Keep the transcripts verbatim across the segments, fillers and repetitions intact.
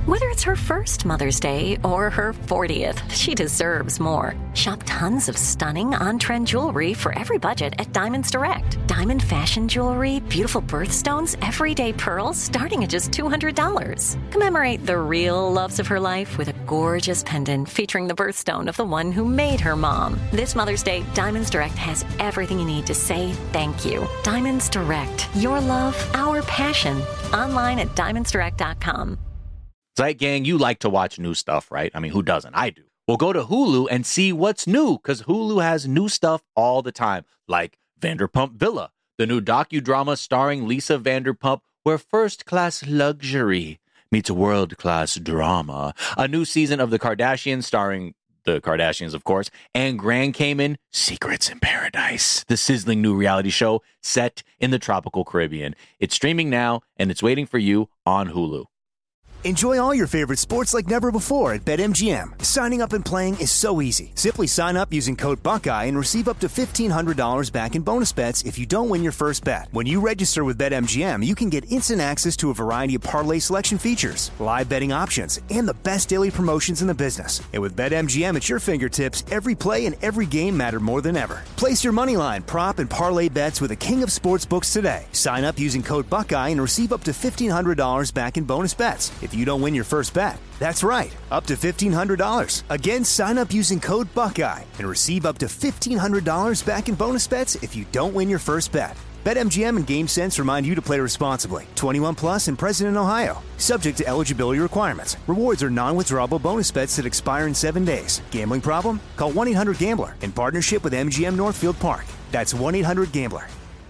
Whether it's her first Mother's Day or her fortieth, she deserves more. Shop tons of stunning on-trend jewelry for every budget at Diamonds Direct. Diamond fashion jewelry, beautiful birthstones, everyday pearls starting at just two hundred dollars. Commemorate the real loves of her life with a gorgeous pendant featuring the birthstone of the one who made her mom. This Mother's Day, Diamonds Direct has everything you need to say thank you. Diamonds Direct. Your love, our passion. Online at diamonds direct dot com. Right, gang, you like to watch new stuff, right? I mean, who doesn't? I do. Well, go to Hulu and see what's new, because Hulu has new stuff all the time, like Vanderpump Villa, the new docudrama starring Lisa Vanderpump, where first-class luxury meets world-class drama. A new season of The Kardashians starring the Kardashians, of course, and Grand Cayman, Secrets in Paradise, the sizzling new reality show set in the tropical Caribbean. It's streaming now, and it's waiting for you on Hulu. Enjoy all your favorite sports like never before at BetMGM. Signing up and playing is so easy. Simply sign up using code Buckeye and receive up to fifteen hundred dollars back in bonus bets if you don't win your first bet. When you register with BetMGM, you can get instant access to a variety of parlay selection features, live betting options, and the best daily promotions in the business. And with BetMGM at your fingertips, every play and every game matter more than ever. Place your moneyline, prop, and parlay bets with the king of sportsbooks today. Sign up using code Buckeye and receive up to fifteen hundred dollars back in bonus bets if you don't win your first bet. That's right, up to fifteen hundred dollars. Again, sign up using code Buckeye and receive up to fifteen hundred dollars back in bonus bets if you don't win your first bet. BetMGM and GameSense remind you to play responsibly. twenty-one plus and present in Ohio. Subject to eligibility requirements. Rewards are non-withdrawable bonus bets that expire in seven days. Gambling problem? Call one eight hundred gambler in partnership with M G M Northfield Park. That's one eight hundred gambler.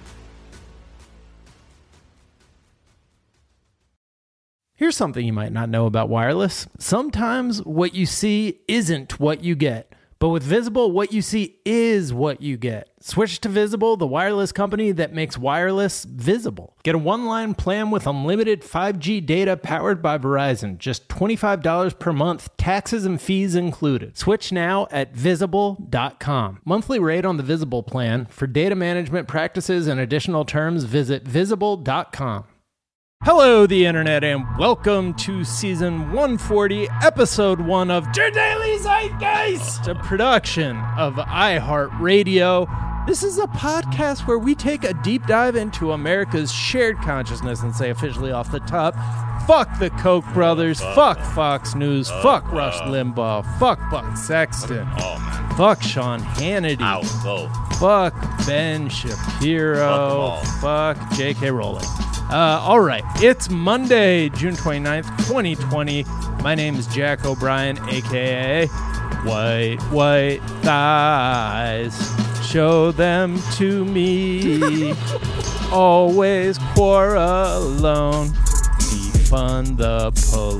Here's something you might not know about wireless. Sometimes what you see isn't what you get. But with Visible, what you see is what you get. Switch to Visible, the wireless company that makes wireless visible. Get a one-line plan with unlimited five G data powered by Verizon. Just twenty-five dollars per month, taxes and fees included. Switch now at visible dot com. Monthly rate on the Visible plan. For data management practices and additional terms, visit visible dot com. Hello, the internet, and welcome to season one forty, episode one of Der Daily Zeitgeist, a production of iHeartRadio. This is a podcast where we take a deep dive into America's shared consciousness and say officially off the top, fuck the Koch brothers, fuck Fox News, fuck Rush Limbaugh, fuck Buck Sexton, fuck Sean Hannity, fuck Ben Shapiro, fuck J K Rowling. Uh, all right, it's Monday, June twenty-ninth, twenty twenty. My name is Jack O'Brien, a k a. White, White Thighs. Show them to me. Always quarrel alone. Defund the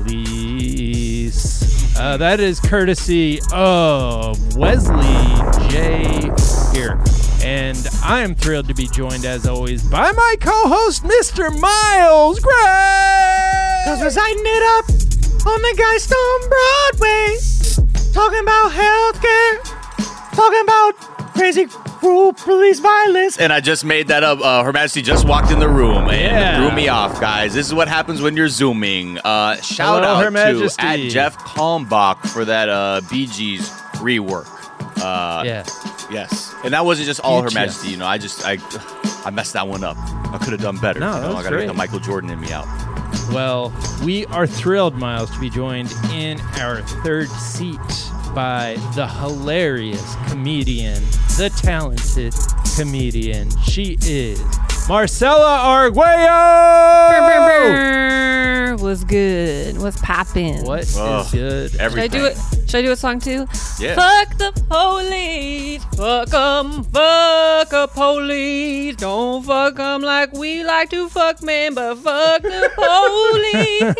police. Uh, that is courtesy of Wesley J. here. And I am thrilled to be joined, as always, by my co-host, Mister Miles Gray. Because we're sighting it up on the Geistone Broadway. Talking about healthcare. Talking about crazy, cruel police violence. And I just made that up. Uh, Her Majesty just walked in the room and Yeah. threw me off, guys. This is what happens when you're Zooming. Uh, shout Hello, out Her Majesty. to at Jeff Kalmbach for that uh, Bee Gees rework. Uh, Yeah. Yes. And that wasn't just all Huge Her Majesty. yes. You know, I just, I I messed that one up. I could have done better. No, you know, that was I got to get great. the Michael Jordan in me out. Well, we are thrilled, Miles, to be joined in our third seat by the hilarious comedian, the talented comedian. She is Marcella Arguello! What's good? What's poppin'? What is Oh, good? Should I Everything. do it? Should I do a song too? Yeah. Fuck the police. Fuck 'em. Fuck a police. Don't fuck 'em like we like to fuck men, but fuck the police.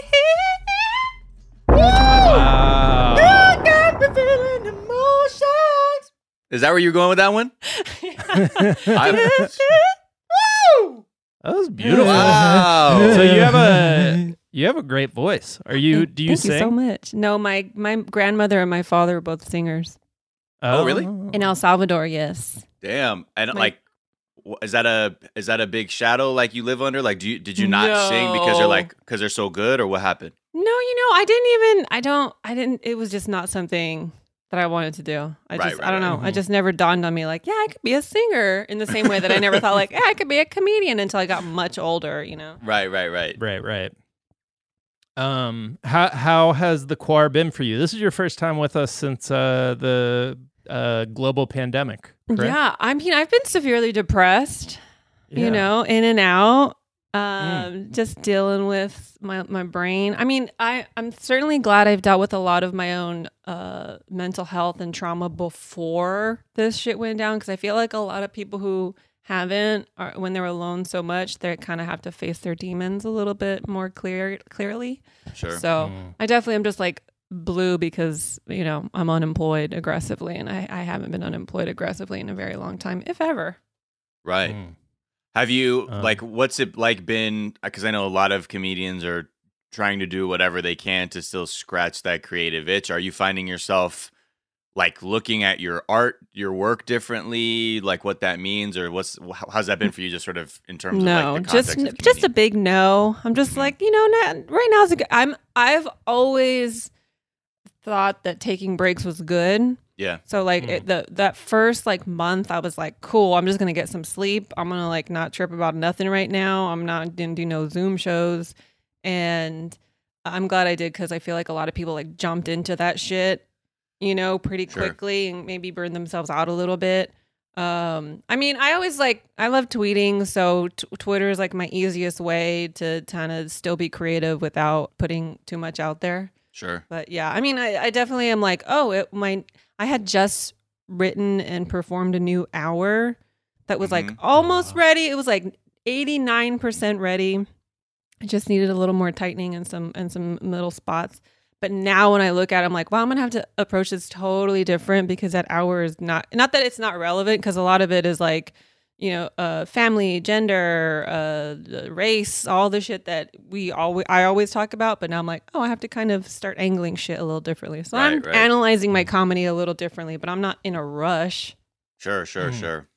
Wow. Got me feeling emotions. Is that where you're going with that one? I, That was beautiful. Wow. So you have a you have a great voice. Are you? Do you Thank sing? you so much. No, my my grandmother and my father are both singers Oh, really? in El Salvador. Yes. Damn. And My- like, is that a is that a big shadow like you live under? Like, do you did you not no. sing because you're like because they're so good, or what happened? No, you know, I didn't even. I don't. I didn't. It was just not something that I wanted to do. I right, just. right, I don't right. know. Mm-hmm. I just never dawned on me like, yeah, I could be a singer in the same way that I never thought like, yeah, I could be a comedian until I got much older. You know. Right. Right. Right. Right. Right. Um. How how has the choir been for you? This is your first time with us since uh, the uh, global pandemic. Correct? Yeah. I mean, I've been severely depressed. Yeah. You know, in and out. Um, mm. Just dealing with my, my brain. I mean, I, I'm certainly glad I've dealt with a lot of my own uh, mental health and trauma before this shit went down, because I feel like a lot of people who haven't, are, when they're alone so much, they kind of have to face their demons a little bit more clear clearly. Sure. So mm. I definitely am just like blue because, you know, I'm unemployed aggressively, and I, I haven't been unemployed aggressively in a very long time, if ever. Right. Mm. Have you, um, like, what's it like been, because I know a lot of comedians are trying to do whatever they can to still scratch that creative itch. Are you finding yourself, like, looking at your art, your work differently, like what that means, or what's, how's that been for you just sort of in terms no, of, like, the context just, of just a big no. I'm just mm-hmm. like, you know, not, right now is a good, I'm, I've always thought that taking breaks was good. Yeah. So like Mm. it, the that first like month, I was like, cool, I'm just gonna get some sleep. I'm gonna like not trip about nothing right now. I'm not gonna do no Zoom shows, and I'm glad I did, because I feel like a lot of people like jumped into that shit, you know, pretty Sure. quickly and maybe burned themselves out a little bit. Um, I mean, I always like I love tweeting, so t- Twitter is like my easiest way to kind of still be creative without putting too much out there. Sure. But yeah, I mean, I, I definitely am like, oh, it my. I had just written and performed a new hour that was mm-hmm. like almost ready. It was like eighty-nine percent ready. I just needed a little more tightening and some and some middle spots. But now when I look at it, I'm like, well, I'm going to have to approach this totally different, because that hour is not, not that it's not relevant, because a lot of it is like, you know, uh, family, gender, uh, race, all the shit that we always, I always talk about. But now I'm like, oh, I have to kind of start angling shit a little differently. So Right, I'm right. analyzing my comedy a little differently, but I'm not in a rush. Sure, sure, Mm. sure.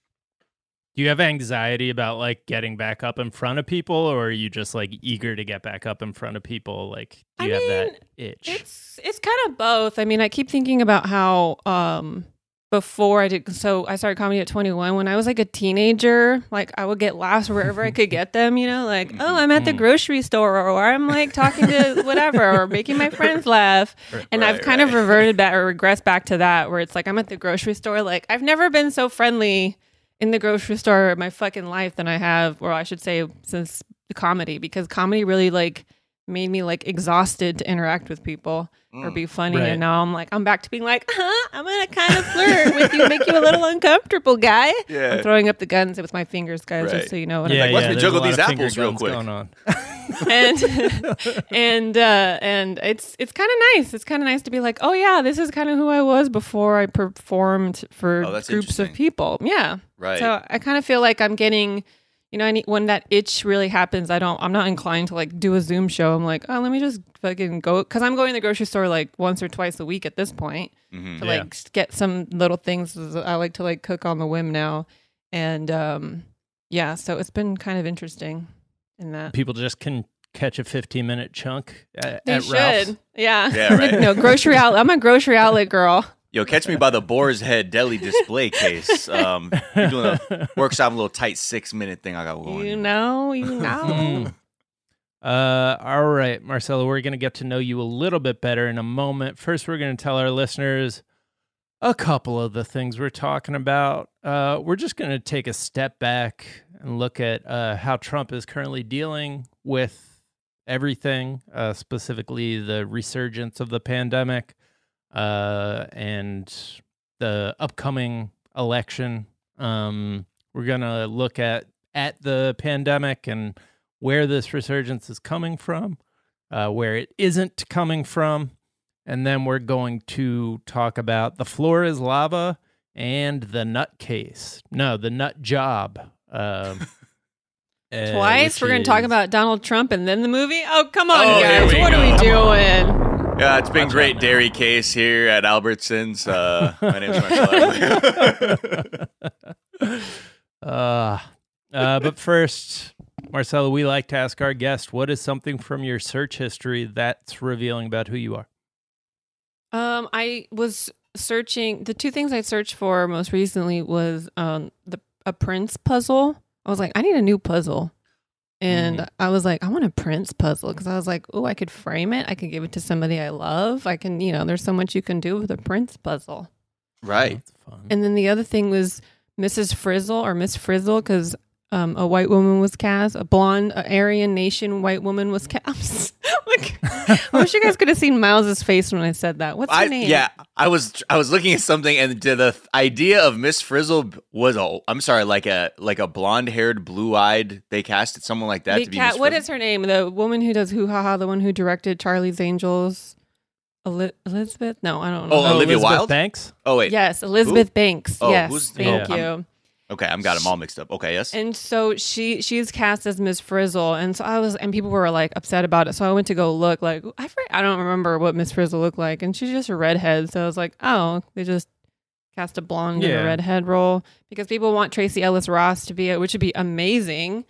Do you have anxiety about like getting back up in front of people, or are you just like eager to get back up in front of people? Like, do you I have mean, that itch? It's it's kind of both. I mean, I keep thinking about how um, before I did, so I started comedy at twenty-one. When I was like a teenager, like I would get laughs wherever I could get them, you know, like, oh, I'm at the grocery store, or I'm like talking to whatever, or making my friends laugh. And Right, I've kind right. of reverted back or regressed back to that, where it's like I'm at the grocery store. Like I've never been so friendly in the grocery store in my fucking life than I have, or I should say since the comedy, because comedy really like made me like exhausted to interact with people or be funny. Right. And now I'm like, I'm back to being like, huh, I'm gonna kind of flirt with you, make you a little uncomfortable, guy. Yeah. I'm throwing up the guns with my fingers, guys, Right. just so you know what yeah, I'm Like, yeah, let me there's juggle a lot these of finger apples real guns quick. going on. and and uh and it's it's kind of nice. It's kind of nice to be like, oh yeah, this is kind of who I was before I performed for Oh, that's groups of interesting. people. Yeah. Right. So I kind of feel like I'm getting, you know, I need, when that itch really happens, I don't, I'm not inclined to like do a Zoom show. I'm like, oh, let me just fucking go, because I'm going to the grocery store like once or twice a week at this point Mhm. to Yeah. like get some little things. I like to like cook on the whim now, and um yeah, so it's been kind of interesting in that. People just can catch a fifteen minute chunk at, They at should, Ralph's. yeah, Yeah, right. no grocery outlet. I'm a grocery outlet girl. Yo, catch me by the Boar's Head deli display case. Um, you're doing a workshop, a little tight six minute thing I got going. You know, you know. Uh, all right, Marcella, we're going to get to know you a little bit better in a moment. First, we're going to tell our listeners a couple of the things we're talking about. Uh, we're just going to take a step back and look at uh, how Trump is currently dealing with everything, uh, specifically the resurgence of the pandemic uh, and the upcoming election. Um, we're going to look at at the pandemic and where this resurgence is coming from, uh, where it isn't coming from, and then we're going to talk about the floor is lava and the nut case. No, the nut job. Um, uh, Twice which we're going to talk is- about Donald Trump and then the movie. Oh, come on, Oh, here guys! we What go. are we doing? Yeah, it's been great dairy case here at Albertsons. Uh, my name's Marcelo. uh, Uh, but first, Marcella, we like to ask our guest, what is something from your search history that's revealing about who you are? Um, I was searching. The two things I searched for most recently was um the a Prince puzzle. I was like, I need a new puzzle, and mm. I was like, I want a Prince puzzle because I was like, oh, I could frame it. I could give it to somebody I love. I can, you know, there's so much you can do with a Prince puzzle. Right. Oh, fun. And then the other thing was Missus Frizzle or Miss Frizzle because. Um, a white woman was cast, a blonde, a Aryan Nation white woman was cast. Like, I wish you guys could have seen Miles's face when I said that. What's her I, name? Yeah, I was I was looking at something, and the idea of Miss Frizzle was a I'm sorry, like a like a blonde haired, blue eyed. They casted someone like that They to be. ca- Miss what Frizzle? is her name? The woman who does Hoo Ha Ha, the one who directed Charlie's Angels. Eli- Elizabeth? No, I don't know. Oh, Olivia Elizabeth Wilde? Banks? Oh wait, Yes, Elizabeth Who? Banks. Oh, yes, who's- thank oh, you. I'm- okay, I'm got them all mixed up. Okay, yes. And so she she's cast as Miss Frizzle, and so I was, and people were like upset about it. So I went to go look. Like I for, I don't remember what Miss Frizzle looked like, and she's just a redhead. So I was like, oh, they just cast a blonde in Yeah. a redhead role because people want Tracy Ellis Ross to be it, which would be amazing.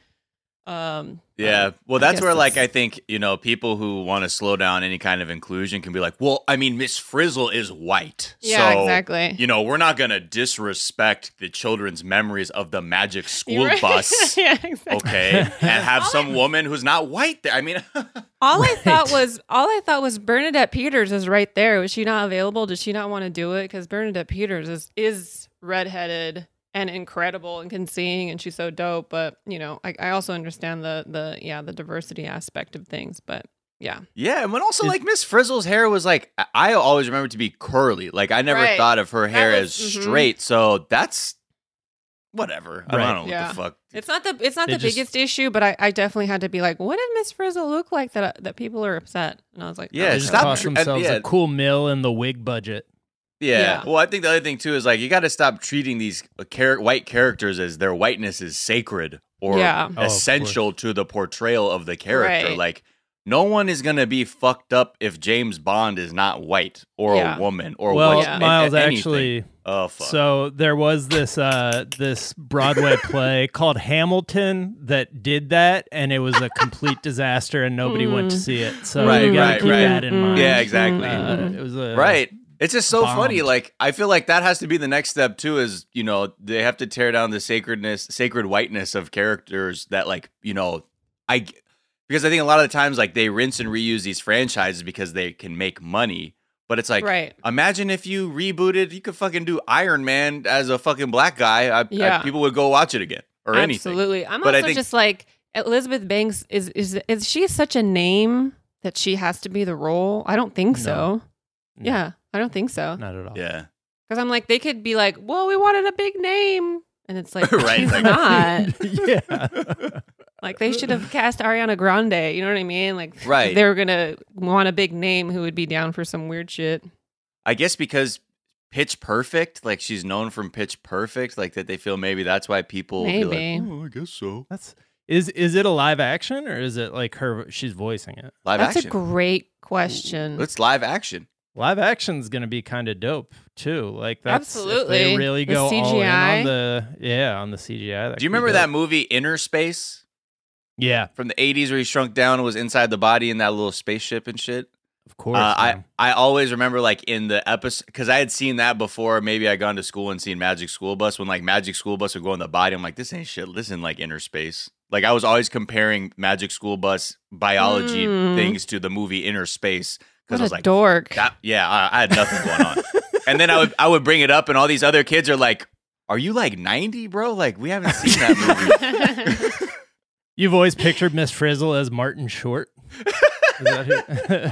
Um, Yeah, well, I that's guess where, like, it's- I think, you know, people who want to slow down any kind of inclusion can be like, well, I mean, Miss Frizzle is white. Yeah, so, exactly. You know, we're not going to disrespect the children's memories of the magic school You're right. bus, yeah, exactly. okay, and have some woman who's not white there. I mean, All I Right. thought was, all I thought was Bernadette Peters is right there. Was she not available? Did she not want to do it? Because Bernadette Peters is is redheaded and incredible and can sing, and she's so dope. But you know, I, I also understand the the yeah the diversity aspect of things. But yeah, yeah, and when also, like, Miss Frizzle's hair was, like, I always remember it to be curly. Like, I never Right. thought of her hair was- as mhm. straight, so that's whatever. I Right. don't know Yeah. what the fuck. it's not the it's not They the just- biggest issue, but I, I definitely had to be like, what did Miss Frizzle look like that that people are upset? And I was like, Yeah, oh, They okay. just stop cost tr- and- themselves yeah. a cool mill in the wig budget. Yeah. Yeah. Well, I think the other thing too is like you got to stop treating these char- white characters as their whiteness is sacred or Yeah. Oh, of essential to the portrayal of the character. Right. Like no one is gonna be fucked up if James Bond is not white or Yeah. a woman or Well, what, Yeah. Miles, a- anything. actually, Oh fuck. so there was this uh, this Broadway play called Hamilton that did that, and it was a complete disaster, and nobody went to see it. So Right, you gotta right, keep right. that in mind. Yeah, exactly. Uh, it was a Right. It's just so bombed. funny. Like I feel like that has to be the next step too. Is you know they have to tear down the sacredness, sacred whiteness of characters that like you know I because I think a lot of the times like they rinse and reuse these franchises because they can make money. But it's like Right. imagine if you rebooted, you could fucking do Iron Man as a fucking black guy. I, Yeah. I, people would go watch it again or anything. Absolutely. I'm But I also think- just like Elizabeth Banks is is is she such a name that she has to be the role? I don't think so. No. No. Yeah, I don't think so. Not at all. Yeah. Because I'm like, they could be like, well, we wanted a big name. And it's like, Right, she's like- not. yeah. Like, they should have cast Ariana Grande. You know what I mean? Like, Right. they were going to want a big name who would be down for some weird shit. I guess because Pitch Perfect, like she's known from Pitch Perfect, like that they feel maybe that's why people will be Maybe. like, oh, I guess so. That's is is it a live action or is it like her? She's voicing it. Live That's action. a great question. It's live action. Live action's gonna be kind of dope too. Like that's if Absolutely. they really The go all in C G I. on the yeah on the C G I. Do you remember that movie Inner Space Yeah, from the eighties where he shrunk down and was inside the body in that little spaceship and shit? of course. Uh, I, man. I always remember like in the episode because I had seen that before. Maybe I gone to school and seen Magic School Bus when like Magic School Bus would go in the body. I'm like, this ain't shit. This isn't like Inner Space. Like I was always comparing Magic School Bus biology Mm. things to the movie Inner Space What because I was a like, dork. that, yeah, I, I had nothing going on. And then I would I would bring it up, and all these other kids are like, "Are you like ninety, bro? Like we haven't seen that movie." You've always pictured Miss Frizzle as Martin Short. Is that who,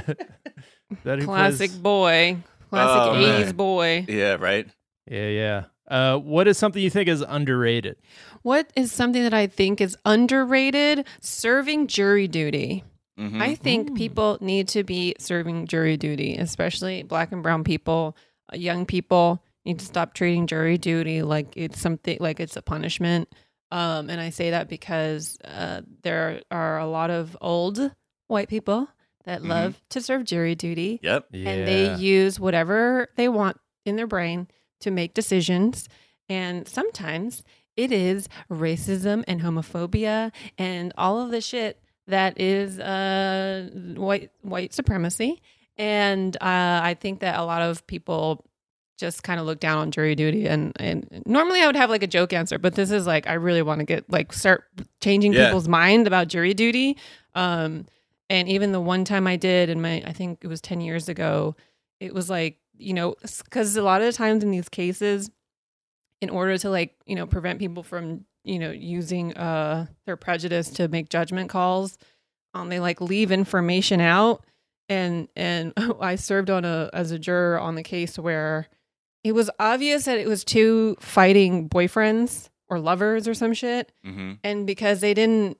is that who Classic plays- boy. Classic Oh, man. eighties boy. Yeah, right. Yeah, yeah. Uh, what is something you think is underrated? What is something that I think is underrated? Serving jury duty. Mhm. I think people need to be serving jury duty, especially black and brown people, uh, young people need to stop treating jury duty like it's something like it's a punishment. Um, and I say that because uh, there are a lot of old white people that Mhm. love to serve jury duty, Yep. Yeah. and they use whatever they want in their brain to make decisions. And sometimes it is racism and homophobia and all of the shit that is uh, white white supremacy. And uh, I think that a lot of people just kind of look down on jury duty. And, and normally I would have like a joke answer, but this is like, I really want to get like start changing Yeah. people's mind about jury duty. Um, and even the one time I did, and my, I think it was ten years ago, it was like, you know, because a lot of the times in these cases, in order to like, you know, prevent people from, you know, using uh, their prejudice to make judgment calls, um, they like leave information out. And and I served on a as a juror on the case where it was obvious that it was two fighting boyfriends or lovers or some shit. Mm-hmm. And because they didn't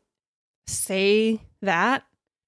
say that,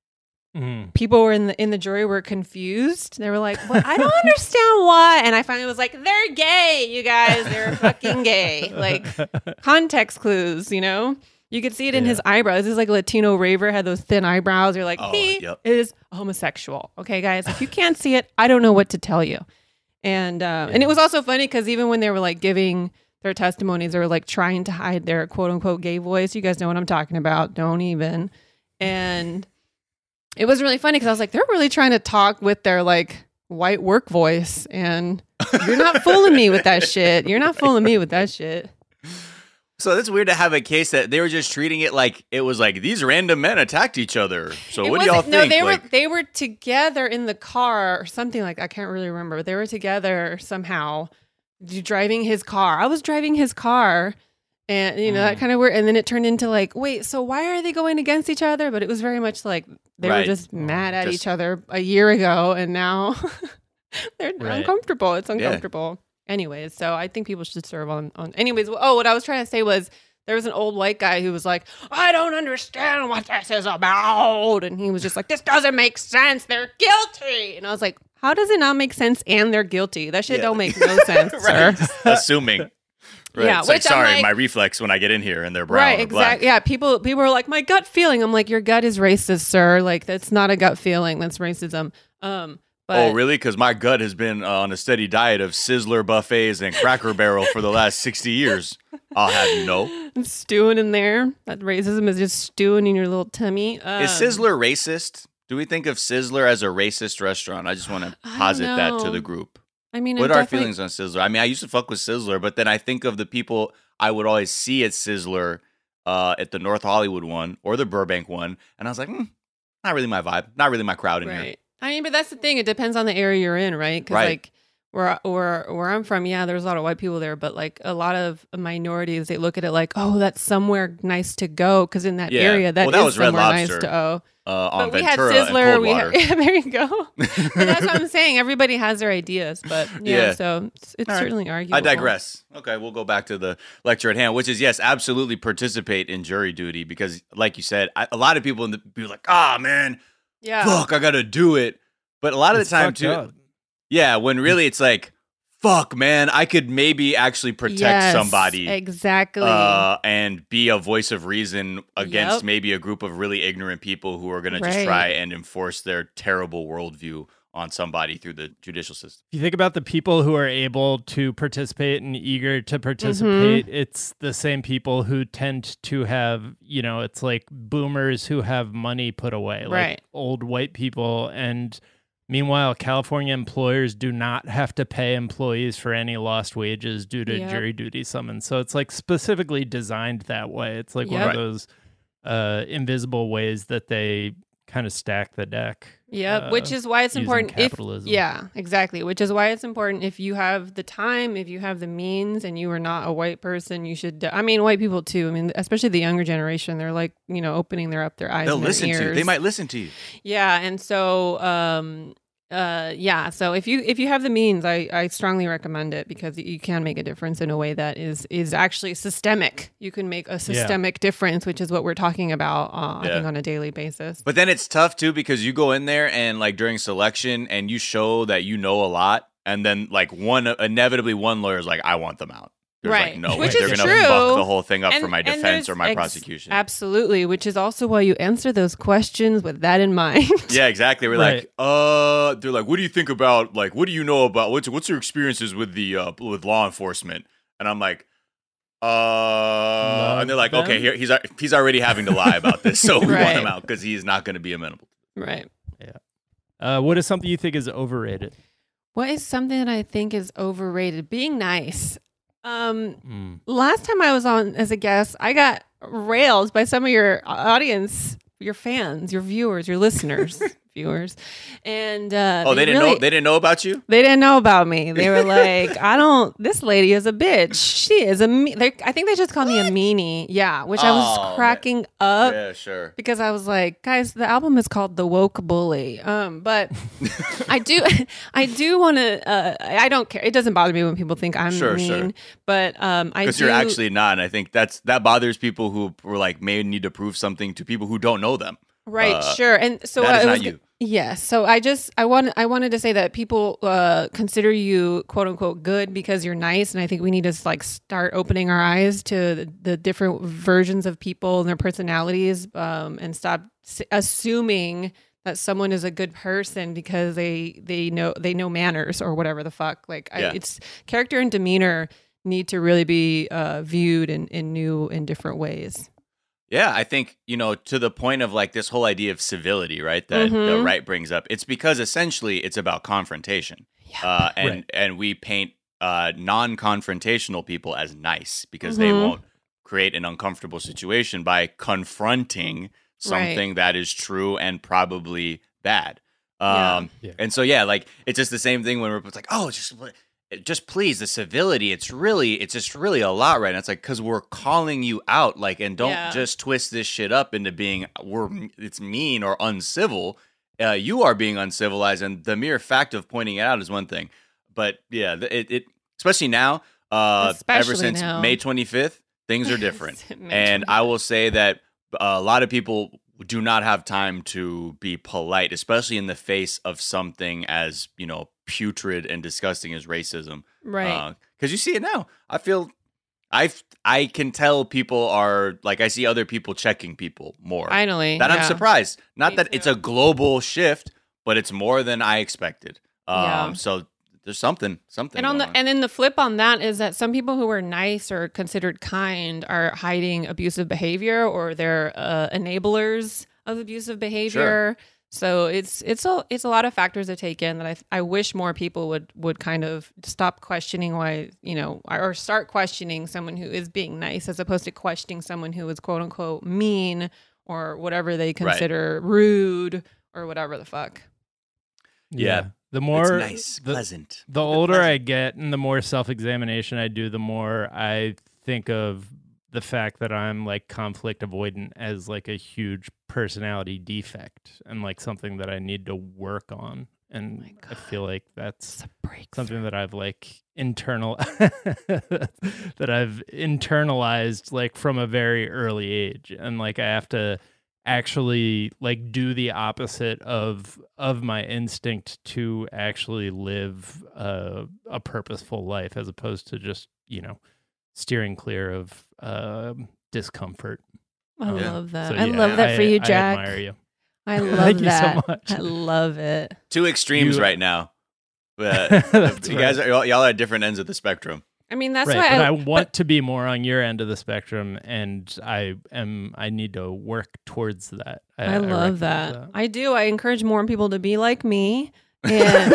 Mm. people were in the in the jury were confused. They were like, "Well, I don't understand why." And I finally was like, "They're gay, you guys. They're fucking gay." Like context clues, you know. You could see it in Yeah. his eyebrows. This is like a Latino raver, had those thin eyebrows. You're like, Oh, he yep. is homosexual. Okay, guys, if you can't see it, I don't know what to tell you. And uh, and it was also funny because even when they were like giving their testimonies, they were like trying to hide their quote unquote gay voice. You guys know what I'm talking about. Don't even. And it was really funny because I was like, they're really trying to talk with their like white work voice, and you're not fooling me with that shit. You're not fooling me with that shit. So it's weird to have a case that they were just treating it like it was like these random men attacked each other. So It what do y'all wasn't- think? No, they like, were they were together in the car or something like I can't really remember, but they were together somehow driving his car. I was driving his car, and you know Mm. that kind of weird. And then it turned into like, wait, so why are they going against each other? But it was very much like they Right. were just mad at Just- each other a year ago, and now they're Right. uncomfortable. It's uncomfortable. Anyways, so I think people should serve on on. Anyways, oh, what I was trying to say was. There was an old white guy who was like, I don't understand what this is about. And he was just like, this doesn't make sense. They're guilty. And I was like, how does it not make sense and they're guilty? That shit Yeah. don't make no sense, right, sir. just assuming. Right. Yeah, It's like, which I'm sorry, like- my reflex when I get in here and they're brown Right, or black. exactly. Yeah, people people are like, my gut feeling. I'm like, your gut is racist, sir. Like, that's not a gut feeling. That's racism. Um, but Oh, really? Because my gut has been uh, on a steady diet of Sizzler buffets and Cracker Barrel for the last sixty years. I'll have you know. it's stewing in there. That racism is just stewing in your little tummy. Um, Is Sizzler racist? Do we think of Sizzler as a racist restaurant? I just want to I don't posit that to know. the group. I mean, What I'm are our definitely- feelings on Sizzler? I mean, I used to fuck with Sizzler, but then I think of the people I would always see at Sizzler uh, at the North Hollywood one or the Burbank one, and I was like, hmm, not really my vibe, not really my crowd in Right. here. I mean, but that's the thing. It depends on the area you're in, right? Because Right. like where where where I'm from, yeah, there's a lot of white people there, but like a lot of minorities, they look at it like, oh, that's somewhere nice to go. Because in that Yeah. area, that Well, that is was Red somewhere nice Lobster. to oh. Uh, on But we had Ventura and Sizzler. We Coldwater. had, yeah, there you go. But that's what I'm saying. Everybody has their ideas, but yeah, Yeah. so it's, it's All right. certainly arguable. I digress. Okay, we'll go back to the lecture at hand, which is yes, absolutely participate in jury duty because, like you said, I, a lot of people in the be like, ah, man, Yeah. fuck, I gotta do it. But a lot of It's the time fucked too, up. yeah, when really it's like, fuck, man, I could maybe actually protect Yes, somebody. Exactly. Uh, and be a voice of reason against Yep. maybe a group of really ignorant people who are going to just Right. try and enforce their terrible worldview on somebody through the judicial system. If you think about the people who are able to participate and eager to participate, it's the same people who tend to have, you know, it's like boomers who have money put away, like Right. old white people. And meanwhile, California employers do not have to pay employees for any lost wages due to Yep. jury duty summons. So it's like specifically designed that way. It's like one Yep. of those uh, invisible ways that they kind of stack the deck. Yep, uh, which is why it's using important. If, capitalism. yeah, exactly. Which is why it's important if you have the time, if you have the means, and you are not a white person, you should. I mean, white people too. I mean, especially the younger generation, they're like, you know, opening their up their eyes. They'll and their listen to you. ears. They might listen to you. Yeah, and so, um, uh, yeah. So if you if you have the means, I, I strongly recommend it because you can make a difference in a way that is is actually systemic. You can make a systemic difference, which is what we're talking about. Uh, I Yeah. think on a daily basis. But then it's tough too because you go in there and like during selection and you show that you know a lot, and then like one inevitably one lawyer is like, I want them out. There's Right. like no Which way is they're gonna true. fuck the whole thing up And- for my and defense there's or my ex- prosecution. Absolutely, which is also why you answer those questions with that in mind. Yeah, exactly. We're Right. like, uh, they're like, what do you think about like, what do you know about what's what's your experiences with the uh with law enforcement? And I'm like, Uh, and they're like, them? okay, here he's he's already having to lie about this, so we want Right. him out because he's not going to be amenable. Right. Uh, what is something you think is overrated? What is something that I think is overrated? Being nice. Um, Mm. last time I was on as a guest, I got railed by some of your audience, your fans, your viewers, your listeners, viewers, and uh, Oh, they, didn't really- know they didn't know about you. They didn't know about me. They were like, "I don't. This lady is a bitch. She is a. Me-. they- I think they just called me a meanie. Yeah, which I Oh, was man. cracking up Yeah, sure. because I was like, guys, the album is called The Woke Bully. Um, but I do, I do want to. Uh, I don't care. It doesn't bother me when people think I'm Sure, mean. sure. But um, I Because do. you're actually not. And I think that's that bothers people who were like may need to prove something to people who don't know them. Right, Uh, sure. And so that uh, is it not was, you. Yes. So I just I want I wanted to say that people uh, consider you quote unquote good because you're nice, and I think we need to like start opening our eyes to the, the different versions of people and their personalities, um, and stop s- assuming that someone is a good person because they they know they know manners or whatever the fuck. Like Yeah. I, it's character and demeanor need to really be uh, viewed in, in new and different ways. Yeah, I think, you know, to the point of like this whole idea of civility, right? That the Mhm. right brings up. It's because essentially it's about confrontation. Uh, and Right. and we paint uh, non-confrontational people as nice because they Mhm. won't create an uncomfortable situation by confronting something that is true and probably bad. Yeah. Um, Yeah. And so, yeah, like it's just the same thing when we're it's like, oh, it's just just please the civility. It's really, it's just really a lot right now. It's like because we're calling you out, like, and don't Yeah. just twist this shit up into being we're it's mean or uncivil. Uh, you are being uncivilized, and the mere fact of pointing it out is one thing. But yeah, the- it, it especially now, uh, ever Especially since now. May twenty-fifth, things are different. May And I will say that a lot of people do not have time to be polite, especially in the face of something as, you know, putrid and disgusting as racism. Right. Because you see it now. I feel I I can tell people are like I see other people checking people more. Finally. that I'm yeah. surprised. Not Me that it's too. a global shift, but it's more than I expected. Um, Yeah. So there's something, something. And on the going and then the flip on that is that some people who are nice or considered kind are hiding abusive behavior or they're uh, enablers of abusive behavior. So it's it's a it's a lot of factors to take in that I I wish more people would would kind of stop questioning why, you know, or start questioning someone who is being nice as opposed to questioning someone who is quote unquote mean or whatever they consider rude or whatever the fuck. Yeah. The on. more It's nice, the, pleasant. the older I get and the more self-examination I do, the more I think of the fact that I'm like conflict avoidant as like a huge personality defect and like something that I need to work on. And my I feel like that's It's a breakthrough. something that I've like internal that I've internalized like from a very early age. And like I have to actually like do the opposite of of my instinct to actually live a, a purposeful life as opposed to just, you know, steering clear of um discomfort. I Yeah. love that. So, I yeah, love that for I- you, I Jack. admire you. I love Thank you so that. much. I love it. Two extremes You- right now. But That's you guys right. are y'all y'all are at different ends of the spectrum. I mean, that's right, why but I, I, want to be more on your end of the spectrum, and I am. I need to work towards that. I, love recognize that. I do. I encourage more people to be like me. And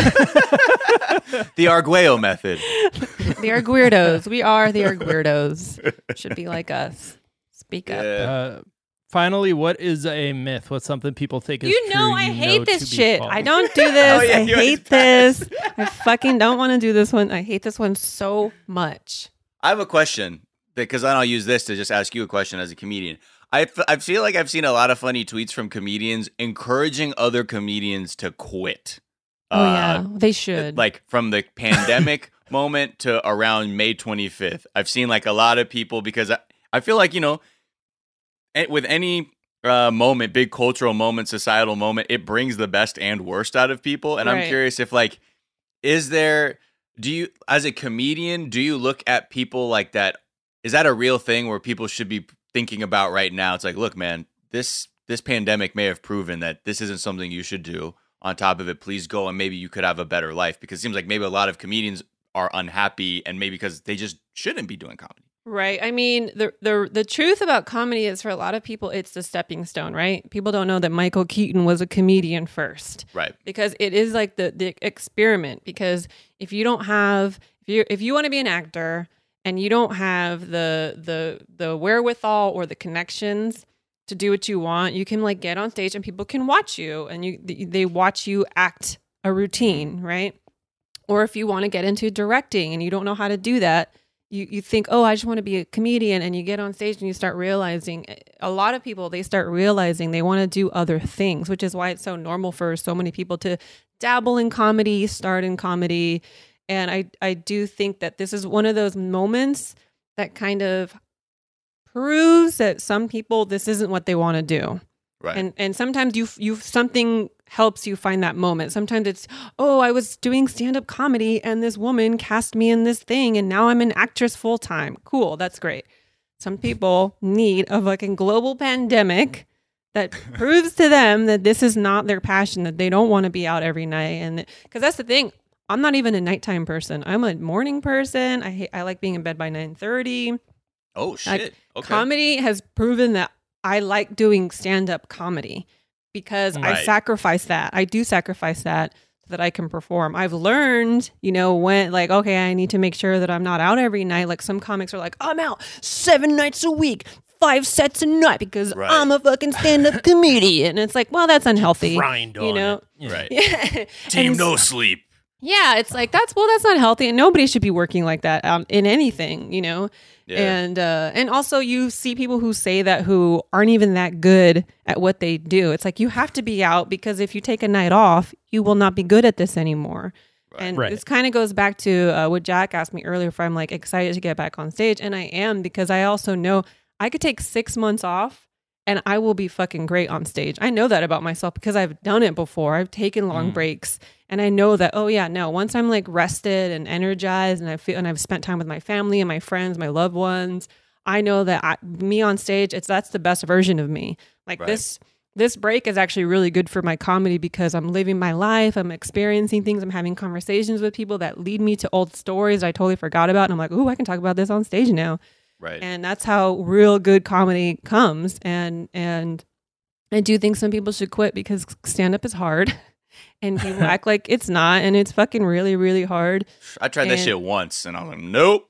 The Arguello method. the Arguirdos. We are the Arguirdos. Should be like us. Speak up. Yeah. Uh, finally, what is a myth? What's something people think is You know true, I you hate know this to be shit. false? I don't do this. Oh, yeah, I you always hate this. I fucking don't want to do this one. I hate this one so much. I have a question because then I'll use this to just ask you a question as a comedian. I, f- I feel like I've seen a lot of funny tweets from comedians encouraging other comedians to quit. Oh, Uh, yeah. They should. Like from the pandemic moment to around May twenty-fifth. I've seen like a lot of people because I, I feel like, you know, a- with any uh, moment, big cultural moment, societal moment, it brings the best and worst out of people. And I'm Right. curious if like, is there, do you, as a comedian, do you look at people like that? Is that a real thing where people should be thinking about right now? It's like, look, man, this, this pandemic may have proven that this isn't something you should do. On top of it, please go and maybe you could have a better life, because it seems like maybe a lot of comedians are unhappy and maybe because they just shouldn't be doing comedy. Right. I mean, the the the truth about comedy is for a lot of people, it's the stepping stone, right? People don't know that Michael Keaton was a comedian first. Right. Because it is like the, the experiment. Because if you don't have, if you if you want to be an actor and you don't have the the the wherewithal or the connections to do what you want, you can like get on stage and people can watch you and you they watch you act a routine, right? Or if you want to get into directing and you don't know how to do that, You you think, oh, I just want to be a comedian, and you get on stage and you start realizing, a lot of people, they start realizing they want to do other things, which is why it's so normal for so many people to dabble in comedy, start in comedy. And I, I do think that this is one of those moments that kind of proves that some people, this isn't what they want to do. Right. And and sometimes you you something helps you find that moment. Sometimes it's, oh, I was doing stand-up comedy and this woman cast me in this thing and now I'm an actress full time. Cool, that's great. Some people need a fucking global pandemic that proves to them that this is not their passion, that they don't want to be out every night. And because that's the thing, I'm not even a nighttime person. I'm a morning person. I hate, I like being in bed by nine thirty. Oh shit. Like, okay. Comedy has proven that I like doing stand-up comedy because Right. I sacrifice that. I do sacrifice that so that I can perform. I've learned, you know, when like, okay, I need to make sure that I'm not out every night. Like some comics are like, I'm out seven nights a week, five sets a night because Right. I'm a fucking stand-up comedian. And it's like, well, that's unhealthy. Grind you on know? it. Right. Yeah. Team And no sleep. Yeah, it's like that's well, that's not healthy, and nobody should be working like that um, in anything, you know. Yeah. And uh, and also, you see people who say that who aren't even that good at what they do. It's like you have to be out because if you take a night off, you will not be good at this anymore. Right. And Right. this kind of goes back to uh, what Jack asked me earlier. If I'm like excited to get back on stage, and I am because I also know I could take six months off. And I will be fucking great on stage. I know that about myself because I've done it before. I've taken long Mm. breaks, and I know that. Oh yeah, no. Once I'm like rested and energized, and I feel, and I've spent time with my family and my friends, my loved ones, I know that I, me on stage, it's that's the best version of me. Like Right. this, this break is actually really good for my comedy because I'm living my life. I'm experiencing things. I'm having conversations with people that lead me to old stories I totally forgot about, and I'm like, ooh, I can talk about this on stage now. Right. And that's how real good comedy comes. And and I do think some people should quit because stand up is hard and people act like it's not, and it's fucking really, really hard. I tried that and- shit once and I was like, nope.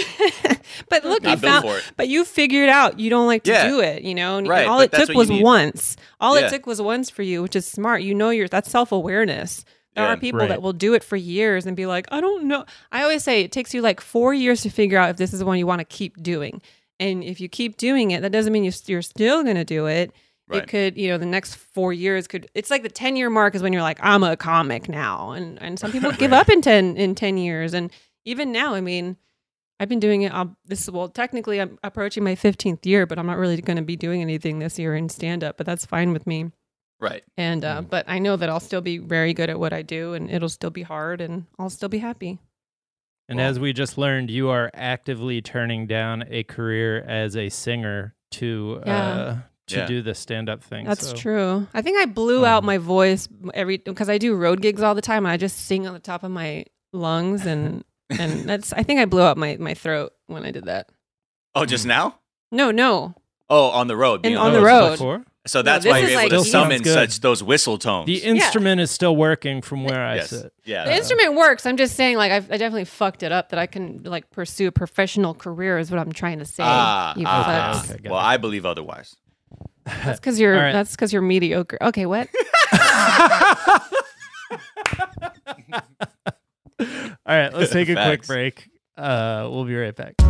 But look, you Not built found, for it. but you figured out you don't like to Yeah. do it, you know. And Right, all but it that's took what was you need. once. All Yeah. it took was once for you, which is smart. You know, you're that's self awareness. There Yeah. are people Right. that will do it for years and be like, I don't know. I always say it takes you like four years to figure out if this is the one you want to keep doing. And if you keep doing it, that doesn't mean you, you're still going to do it. Right. It could, you know, the next four years could. It's like the ten year mark is when you're like, I'm a comic now, and and some people give up in ten in ten years, and even now, I mean, I've been doing it. I'll, this well, technically, I'm approaching my fifteenth year, but I'm not really going to be doing anything this year in stand up. But that's fine with me. Right. And uh, but I know that I'll still be very good at what I do, and it'll still be hard, and I'll still be happy. And Well- as we just learned, you are actively turning down a career as a singer to Yeah. uh, to Yeah. do the stand up thing. That's so. true. I think I blew out Um, my voice every because I do road gigs all the time, and I just sing on the top of my lungs, and and that's I think I blew out my my throat when I did that. Oh, just now? No, no. Oh, on the road. being And on Oh, the is road. it before? So that's this why is you're able like- to Still summon sounds good. such those whistle tones. The instrument is still working from where I yes. sit. Yeah. The instrument works. I'm just saying, like, I've, I definitely fucked it up that I can, like, pursue a professional career is what I'm trying to say. Ah, you ah, fucks. okay, got well, it. I believe otherwise. That's because you're, All right. that's because you're mediocre. Okay, what? All right, let's take a quick Facts. break. Uh, we'll be right back.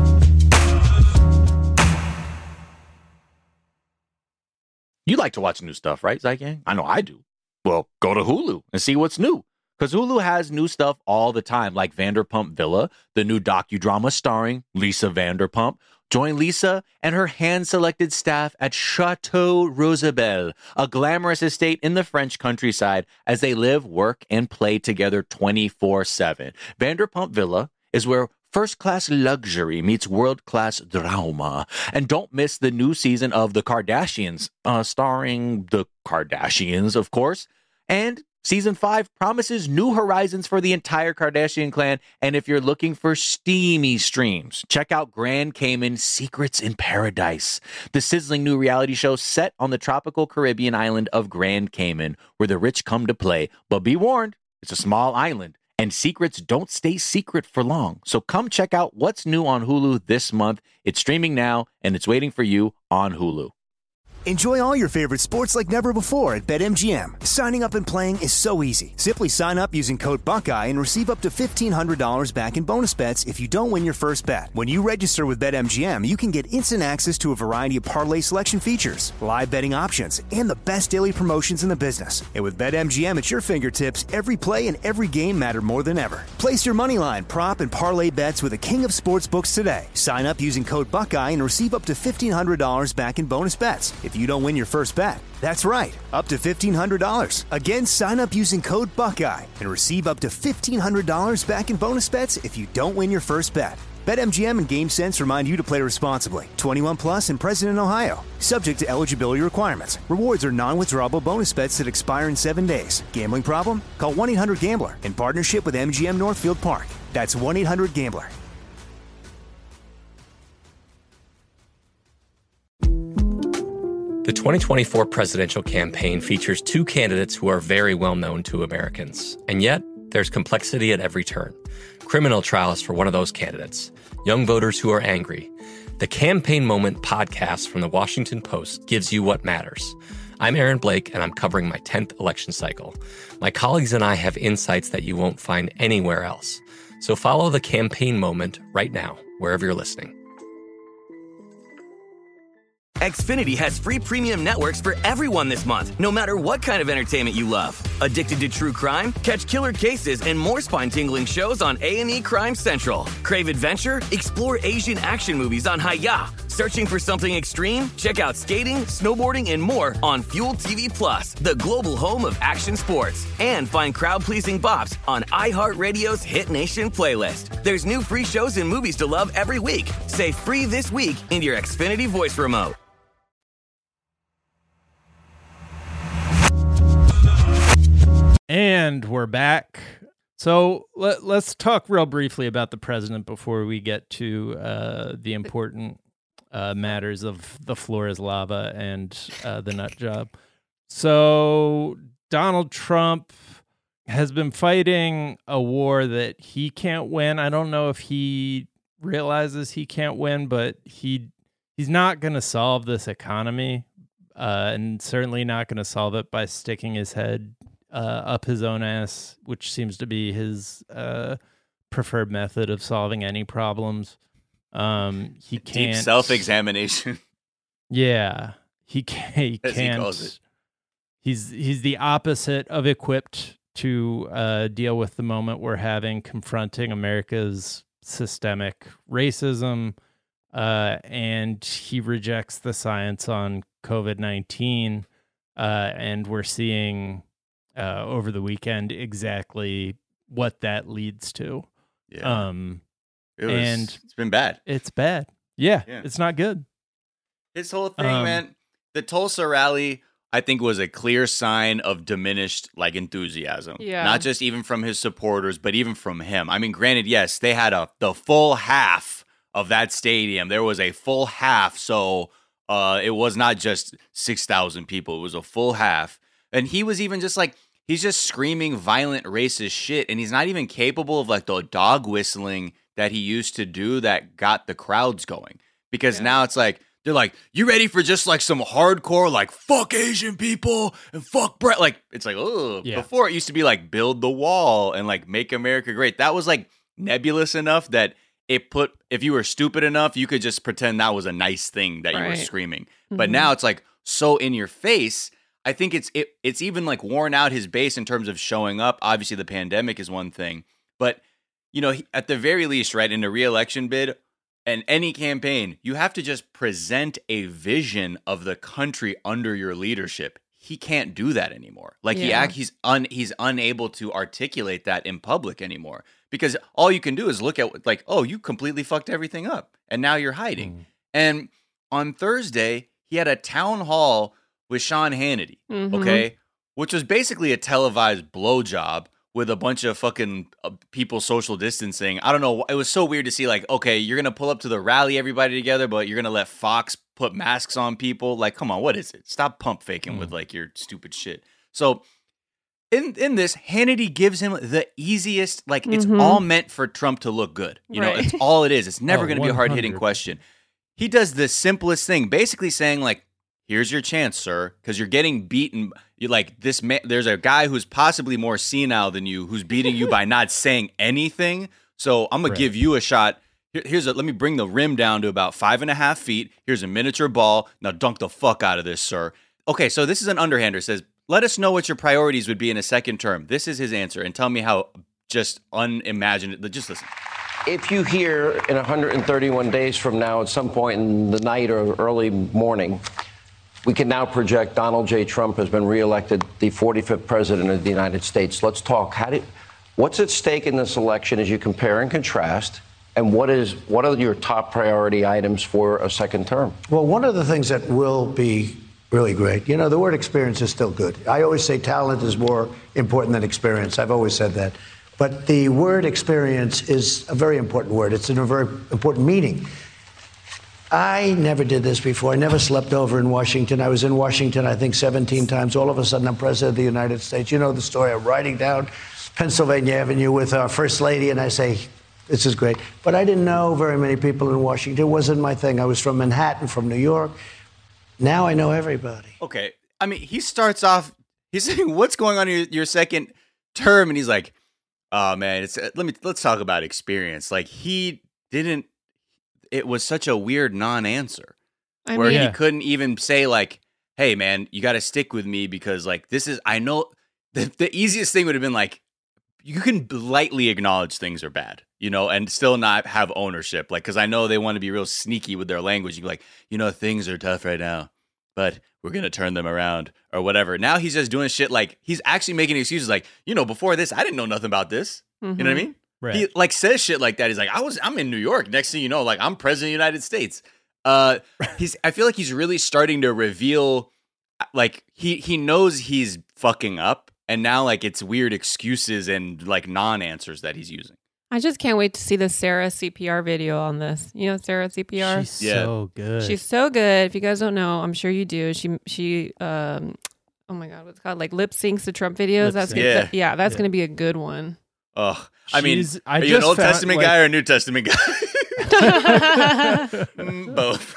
You like to watch new stuff, right, Zygang? I know I do. Well, go to Hulu and see what's new. Because Hulu has new stuff all the time, like Vanderpump Villa, the new docudrama starring Lisa Vanderpump. Join Lisa and her hand-selected staff at Chateau Rosabelle, a glamorous estate in the French countryside, as they live, work, and play together twenty-four seven. Vanderpump Villa is where first-class luxury meets world-class drama. And don't miss the new season of The Kardashians, uh, starring the Kardashians, of course. And Season five promises new horizons for the entire Kardashian clan, and if you're looking for steamy streams, check out Grand Cayman Secrets in Paradise, the sizzling new reality show set on the tropical Caribbean island of Grand Cayman, where the rich come to play. But be warned, it's a small island, and secrets don't stay secret for long. So come check out what's new on Hulu this month. It's streaming now, and it's waiting for you on Hulu. Enjoy all your favorite sports like never before at BetMGM. Signing up and playing is so easy. Simply sign up using code Buckeye and receive up to fifteen hundred dollars back in bonus bets if you don't win your first bet. When you register with BetMGM, you can get instant access to a variety of parlay selection features, live betting options, and the best daily promotions in the business. And with BetMGM at your fingertips, every play and every game matter more than ever. Place your moneyline, prop, and parlay bets with the king of sportsbooks today. Sign up using code Buckeye and receive up to fifteen hundred dollars back in bonus bets if you don't win your first bet. That's right, up to fifteen hundred dollars. Again, sign up using code Buckeye and receive up to fifteen hundred dollars back in bonus bets if you don't win your first bet. BetMGM and GameSense remind you to play responsibly. twenty-one plus and present in Ohio. Subject to eligibility requirements. Rewards are non-withdrawable bonus bets that expire in seven days. Gambling problem? Call one eight hundred gambler in partnership with M G M Northfield Park. That's one eight hundred gambler. The twenty twenty-four presidential campaign features two candidates who are very well known to Americans. And yet, there's complexity at every turn. Criminal trials for one of those candidates. Young voters who are angry. The Campaign Moment podcast from the Washington Post gives you what matters. I'm Aaron Blake, and I'm covering my tenth election cycle. My colleagues and I have insights that you won't find anywhere else. So follow The Campaign Moment right now, wherever you're listening. Xfinity has free premium networks for everyone this month, no matter what kind of entertainment you love. Addicted to true crime? Catch killer cases and more spine-tingling shows on A and E Crime Central. Crave adventure? Explore Asian action movies on Hi-Ya. Searching for something extreme? Check out skating, snowboarding, and more on Fuel T V Plus, the global home of action sports. And find crowd-pleasing bops on iHeartRadio's Hit Nation playlist. There's new free shows and movies to love every week. Say free this week in your Xfinity voice remote. And we're back. So let, let's talk real briefly about the president before we get to uh, the important uh, matters of the floor is lava and uh, the nut job. So Donald Trump has been fighting a war that he can't win. I don't know if he realizes he can't win, but he he's not going to solve this economy, uh, and certainly not going to solve it by sticking his head Uh, up his own ass, which seems to be his uh, preferred method of solving any problems. Um, he can't Deep self-examination. Yeah, he can't. He As can't. he calls it. He's he's the opposite of equipped to uh, deal with the moment we're having, confronting America's systemic racism, uh, and he rejects the science on COVID nineteen, uh, and we're seeing. Uh, over the weekend, exactly what that leads to. Yeah. Um, it was, and it's been bad. It's bad. Yeah, Yeah. It's not good. His whole thing, Um, man. The Tulsa rally, I think, was a clear sign of diminished like enthusiasm. Yeah. Not just even from his supporters, but even from him. I mean, granted, yes, they had a the full half of that stadium. There was a full half, so uh, it was not just six thousand people. It was a full half. And he was even just like, he's just screaming violent racist shit. And he's not even capable of like the dog whistling that he used to do that got the crowds going. Because Yeah. now it's like, they're like, you ready for just like some hardcore, like, fuck Asian people and fuck Brett? Like, it's like, oh, Yeah. before it used to be like, build the wall and like, make America great. That was like nebulous enough that it put, if you were stupid enough, you could just pretend that was a nice thing that you were Right. screaming. But Mhm. now it's like so in your face. I think it's it, it's even like worn out his base in terms of showing up. Obviously, the pandemic is one thing, but you know, he, at the very least, right, in a re-election bid and any campaign, you have to just present a vision of the country under your leadership. He can't do that anymore. Like he Yeah. act, he's un, he's unable to articulate that in public anymore because all you can do is look at like, oh, you completely fucked everything up, and now you're hiding. Mm. And on Thursday, he had a town hall with Sean Hannity, Mhm. okay, which was basically a televised blowjob with a bunch of fucking uh, people social distancing. I don't know. It was so weird to see, like, okay, you're going to pull up to the rally, everybody together, but you're going to let Fox put masks on people. Like, come on, what is it? Stop pump faking mm. with, like, your stupid shit. So in in this, Hannity gives him the easiest, like, mm-hmm. it's all meant for Trump to look good. You right. know, it's all it is. It's never oh, going to be a hard-hitting question. He does the simplest thing, basically saying, like, here's your chance, sir, because you're getting beaten. You like this man. There's a guy who's possibly more senile than you who's beating you by not saying anything. So I'm gonna right. give you a shot. Here, here's a. Let me bring the rim down to about five and a half feet. Here's a miniature ball. Now dunk the fuck out of this, sir. Okay, so this is an underhander. Says, let us know what your priorities would be in a second term. This is his answer, and tell me how just unimaginable. Just listen. If you hear in one hundred thirty-one days from now, at some point in the night or early morning, we can now project Donald J. Trump has been reelected the forty-fifth president of the United States. Let's talk. How do, what's at stake in this election as you compare and contrast? And what is what are your top priority items for a second term? Well, one of the things that will be really great, you know, the word experience is still good. I always say talent is more important than experience. I've always said that. But the word experience is a very important word. It's in a very important meaning. I never did this before. I never slept over in Washington. I was in Washington, I think, seventeen times. All of a sudden, I'm president of the United States. You know the story. I'm riding down Pennsylvania Avenue with our first lady, and I say, this is great. But I didn't know very many people in Washington. It wasn't my thing. I was from Manhattan, from New York. Now I know everybody. Okay. I mean, he starts off, he's saying, what's going on in your, your second term? And he's like, oh, man, it's let me let's talk about experience. Like, he didn't. It was such a weird non-answer I where mean, he yeah. couldn't even say, like, hey, man, you got to stick with me because, like, this is, I know the, the easiest thing would have been like, you can lightly acknowledge things are bad, you know, and still not have ownership. Like, because I know they want to be real sneaky with their language. You're like, you know, things are tough right now, but we're going to turn them around or whatever. Now he's just doing shit like he's actually making excuses like, you know, before this, I didn't know nothing about this. Mm-hmm. You know what I mean? Right. He like says shit like that. He's like, I was, I'm in New York. Next thing you know, like I'm president of the United States. Uh, he's, I feel like he's really starting to reveal, like he he knows he's fucking up, and now like it's weird excuses and like non-answers that he's using. I just can't wait to see the Sarah C P R video on this. You know Sarah C P R? She's yeah. so good. She's so good. If you guys don't know, I'm sure you do. She she um, oh my god, what's it called? Like lip syncs to Trump videos. Lip that's gonna, yeah. That, yeah, that's yeah. gonna be a good one. Oh, I mean, I are you an Old found, Testament like, guy or a New Testament guy? mm, both.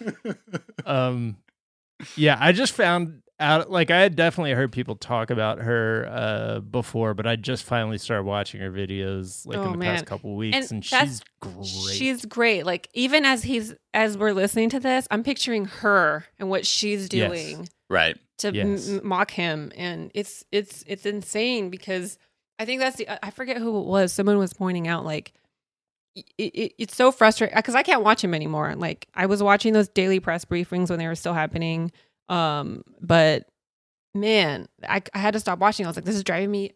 um, yeah, I just found out. Like, I had definitely heard people talk about her uh, before, but I just finally started watching her videos like oh, in the man. past couple of weeks, and, and she's great. She's great. Like, even as he's as we're listening to this, I'm picturing her and what she's doing, yes. right, to yes. m- mock him, and it's it's it's insane because. I think that's the, I forget who it was. Someone was pointing out like, it, it, it's so frustrating because I can't watch him anymore. Like I was watching those daily press briefings when they were still happening. Um, but man, I, I had to stop watching. I was like, this is driving me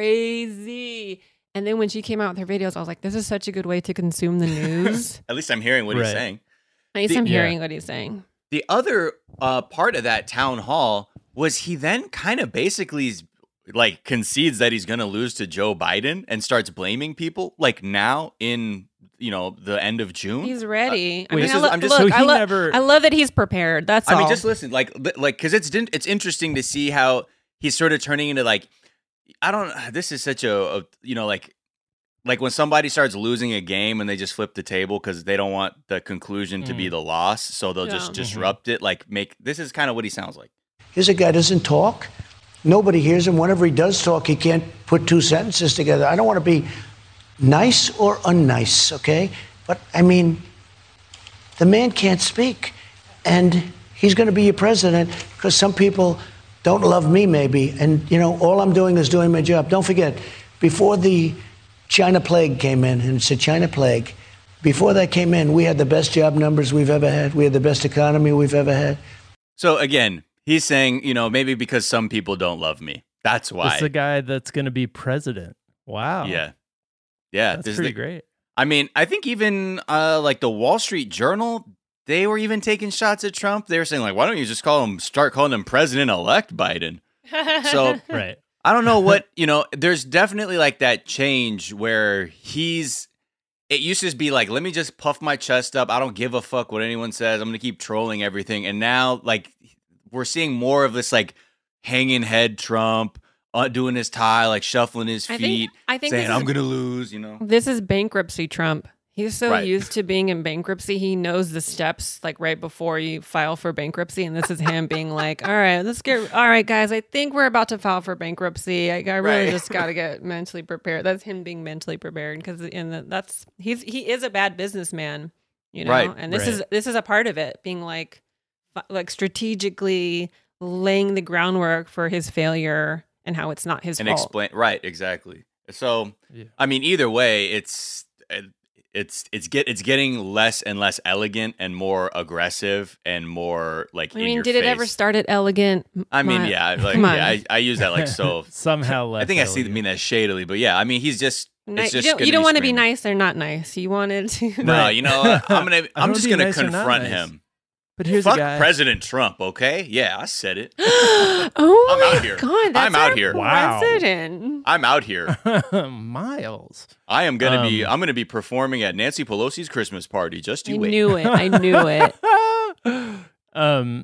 crazy. And then when she came out with her videos, I was like, this is such a good way to consume the news. At least I'm hearing what right. he's saying. At least the, I'm hearing yeah. what he's saying. The other uh, part of that town hall was he then kind of basically like concedes that he's going to lose to Joe Biden and starts blaming people like now in, you know, the end of June. He's ready. Uh, I mean, is, I, lo- I'm just, look, so he I, lo- never, I love that he's prepared. That's I all. mean, just listen, like, like, cause it's, it's interesting to see how he's sort of turning into like, I don't, this is such a, a you know, like, like when somebody starts losing a game and they just flip the table because they don't want the conclusion mm. to be the loss. So they'll yeah. just disrupt mm-hmm. it. Like make, this is kind of what he sounds like. Here's a guy who doesn't talk. Nobody hears him. Whenever he does talk, he can't put two sentences together. I don't want to be nice or unnice, okay? But, I mean, the man can't speak. And he's going to be your president because some people don't love me, maybe. And, you know, all I'm doing is doing my job. Don't forget, before the China plague came in, and it's a China plague, before that came in, we had the best job numbers we've ever had. We had the best economy we've ever had. So, again, he's saying, you know, maybe because some people don't love me. That's why. This is the guy that's going to be president. Wow. Yeah. Yeah. That's pretty the, great. I mean, I think even uh, like the Wall Street Journal, they were even taking shots at Trump. They were saying, like, why don't you just call him, start calling him President-elect Biden? So Right. I don't know what, you know, there's definitely like that change where he's, it used to just be like, let me just puff my chest up. I don't give a fuck what anyone says. I'm going to keep trolling everything. And now, like, we're seeing more of this, like, hanging head Trump, uh, doing his tie, like, shuffling his I feet, think, I think saying, this I'm is- going to lose, you know? This is bankruptcy Trump. He's so Right. used to being in bankruptcy. He knows the steps like right before you file for bankruptcy. And this is him being like, all right, let's get, all right, guys, I think we're about to file for bankruptcy. I, I really Right. just got to get mentally prepared. That's him being mentally prepared because in the, that's, he's, he is a bad businessman, you know? Right. And this Right. is, this is a part of it being like, fi- like strategically laying the groundwork for his failure and how it's not his And fault. explain, right, exactly. So, Yeah. I mean, either way, it's, it's, it's get, it's getting less and less elegant and more aggressive and more like, I in mean, your did it ever face. start at elegant? I mean, My- yeah, like, come on. yeah, I, I use that like so. Somehow less I think I see elegant. mean that shadily, but yeah, I mean, he's just. Ni- It's you just don't, gonna you don't be want to be screaming. nice or not nice. You wanted to. No, Right. you know, what? I'm gonna. I I'm don't just be gonna nice or not confront nice. him. But here's Fuck a guy. President Trump, okay? Yeah, I said it. oh I'm my out here. god, that's I'm out our here. Wow. president. I'm out here. Miles. I am gonna be. Um, I'm gonna be performing at Nancy Pelosi's Christmas party. Just I you wait. knew it. I knew it. um,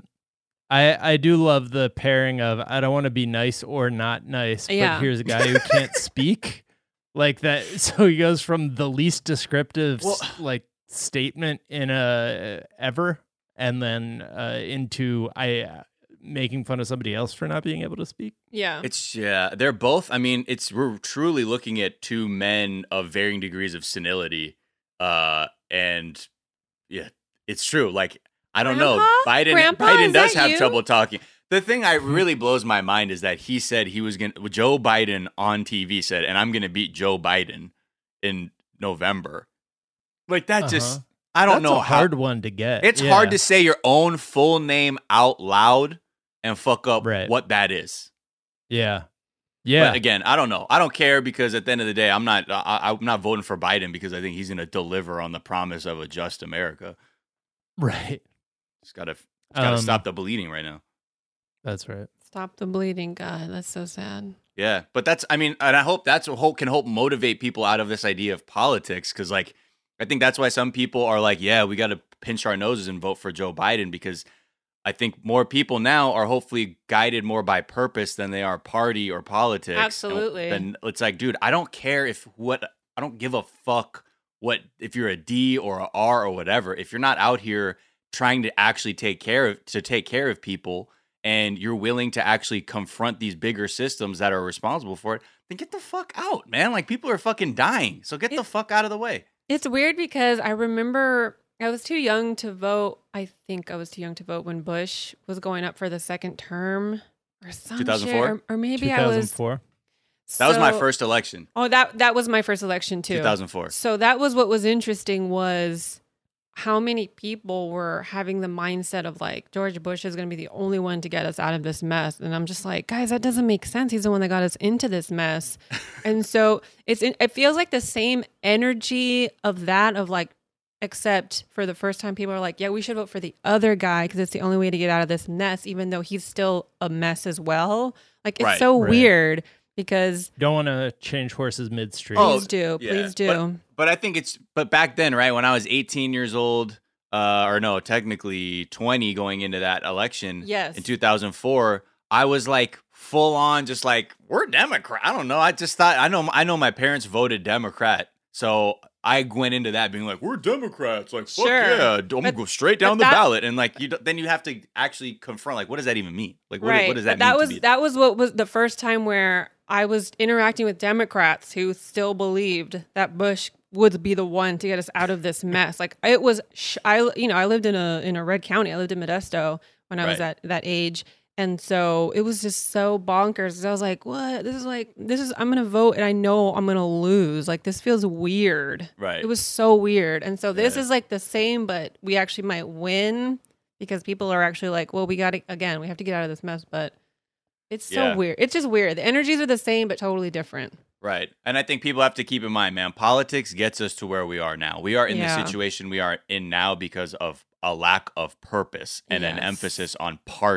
I I do love the pairing of I don't want to be nice or not nice, but Yeah. here's a guy who can't speak like that. So he goes from the least descriptive Well- s- like statement in a ever, and then uh, into I uh, making fun of somebody else for not being able to speak. Yeah. It's yeah. They're both. I mean, it's we're truly looking at two men of varying degrees of senility, uh, and yeah, it's true. Like I don't know, Grandpa? Biden. Grandpa, Biden is does that have you? trouble talking. The thing I really blows my mind is that he said he was gonna. Joe Biden on T V said, and I'm gonna beat Joe Biden in November. Like that just. Uh-huh. I don't That's know a how. hard one to get. It's Yeah. hard to say your own full name out loud and fuck up Right. what that is. Yeah. Yeah. But again, I don't know. I don't care because at the end of the day, I'm not. I, I'm not voting for Biden because I think he's going to deliver on the promise of a just America. right. Just gotta, just gotta Um, stop the bleeding right now. That's right. Stop the bleeding. God, that's so sad. Yeah, but that's. I mean, and I hope that's what hope can help motivate people out of this idea of politics because, like, I think that's why some people are like, yeah, we got to pinch our noses and vote for Joe Biden because I think more people now are hopefully guided more by purpose than they are party or politics. Absolutely. And, and it's like, dude, I don't care if what I don't give a fuck what if you're a D or a R or whatever. If you're not out here trying to actually take care of to take care of people and you're willing to actually confront these bigger systems that are responsible for it, then get the fuck out, man. Like people are fucking dying. So get the It's- fuck out of the way. It's weird because I remember I was too young to vote. I think I was too young to vote when Bush was going up for the second term or some two thousand four? shit, or, or maybe I was. two thousand four. That was my so- first election. Oh, that that was my first election too. two thousand four. So that was what was interesting was how many people were having the mindset of like George Bush is going to be the only one to get us out of this mess, and I'm just like, guys, that doesn't make sense. He's the one that got us into this mess, and so it's it feels like the same energy of that of like, except for the first time people are like, yeah, we should vote for the other guy because it's the only way to get out of this mess, even though he's still a mess as well. Like it's Right. so Right. weird because Don't want to change horses midstream. Oh, please do, yeah. please do. But, but I think it's but back then, right, when I was eighteen years old, uh, or no, technically twenty going into that election Yes. in two thousand four, I was like full on just like, we're Democrat. I don't know. I just thought I know I know my parents voted Democrat. So I went into that being like, we're Democrats. Like, fuck Sure. yeah. I'm going to go straight down but the that- ballot. And like, you don't- then you have to actually confront, like, what does that even mean? Like, what, right. what does that but mean that was to be? that was what was the first time where I was interacting with Democrats who still believed that Bush would be the one to get us out of this mess. Like it was, sh- I you know I lived in a in a red county. I lived in Modesto when I was Right. at that age, and so it was just so bonkers. I was like, what? This is like this is I'm gonna vote, and I know I'm gonna lose. Like this feels weird. Right. It was so weird, and so this Yeah. is like the same, but we actually might win because people are actually like, well, we got to again, we have to get out of this mess, but. It's so Yeah. weird. It's just weird. The energies are the same, but totally different. Right. And I think people have to keep in mind, man, politics gets us to where we are now. We are in Yeah. the situation we are in now because of a lack of purpose and an Yes. emphasis on party.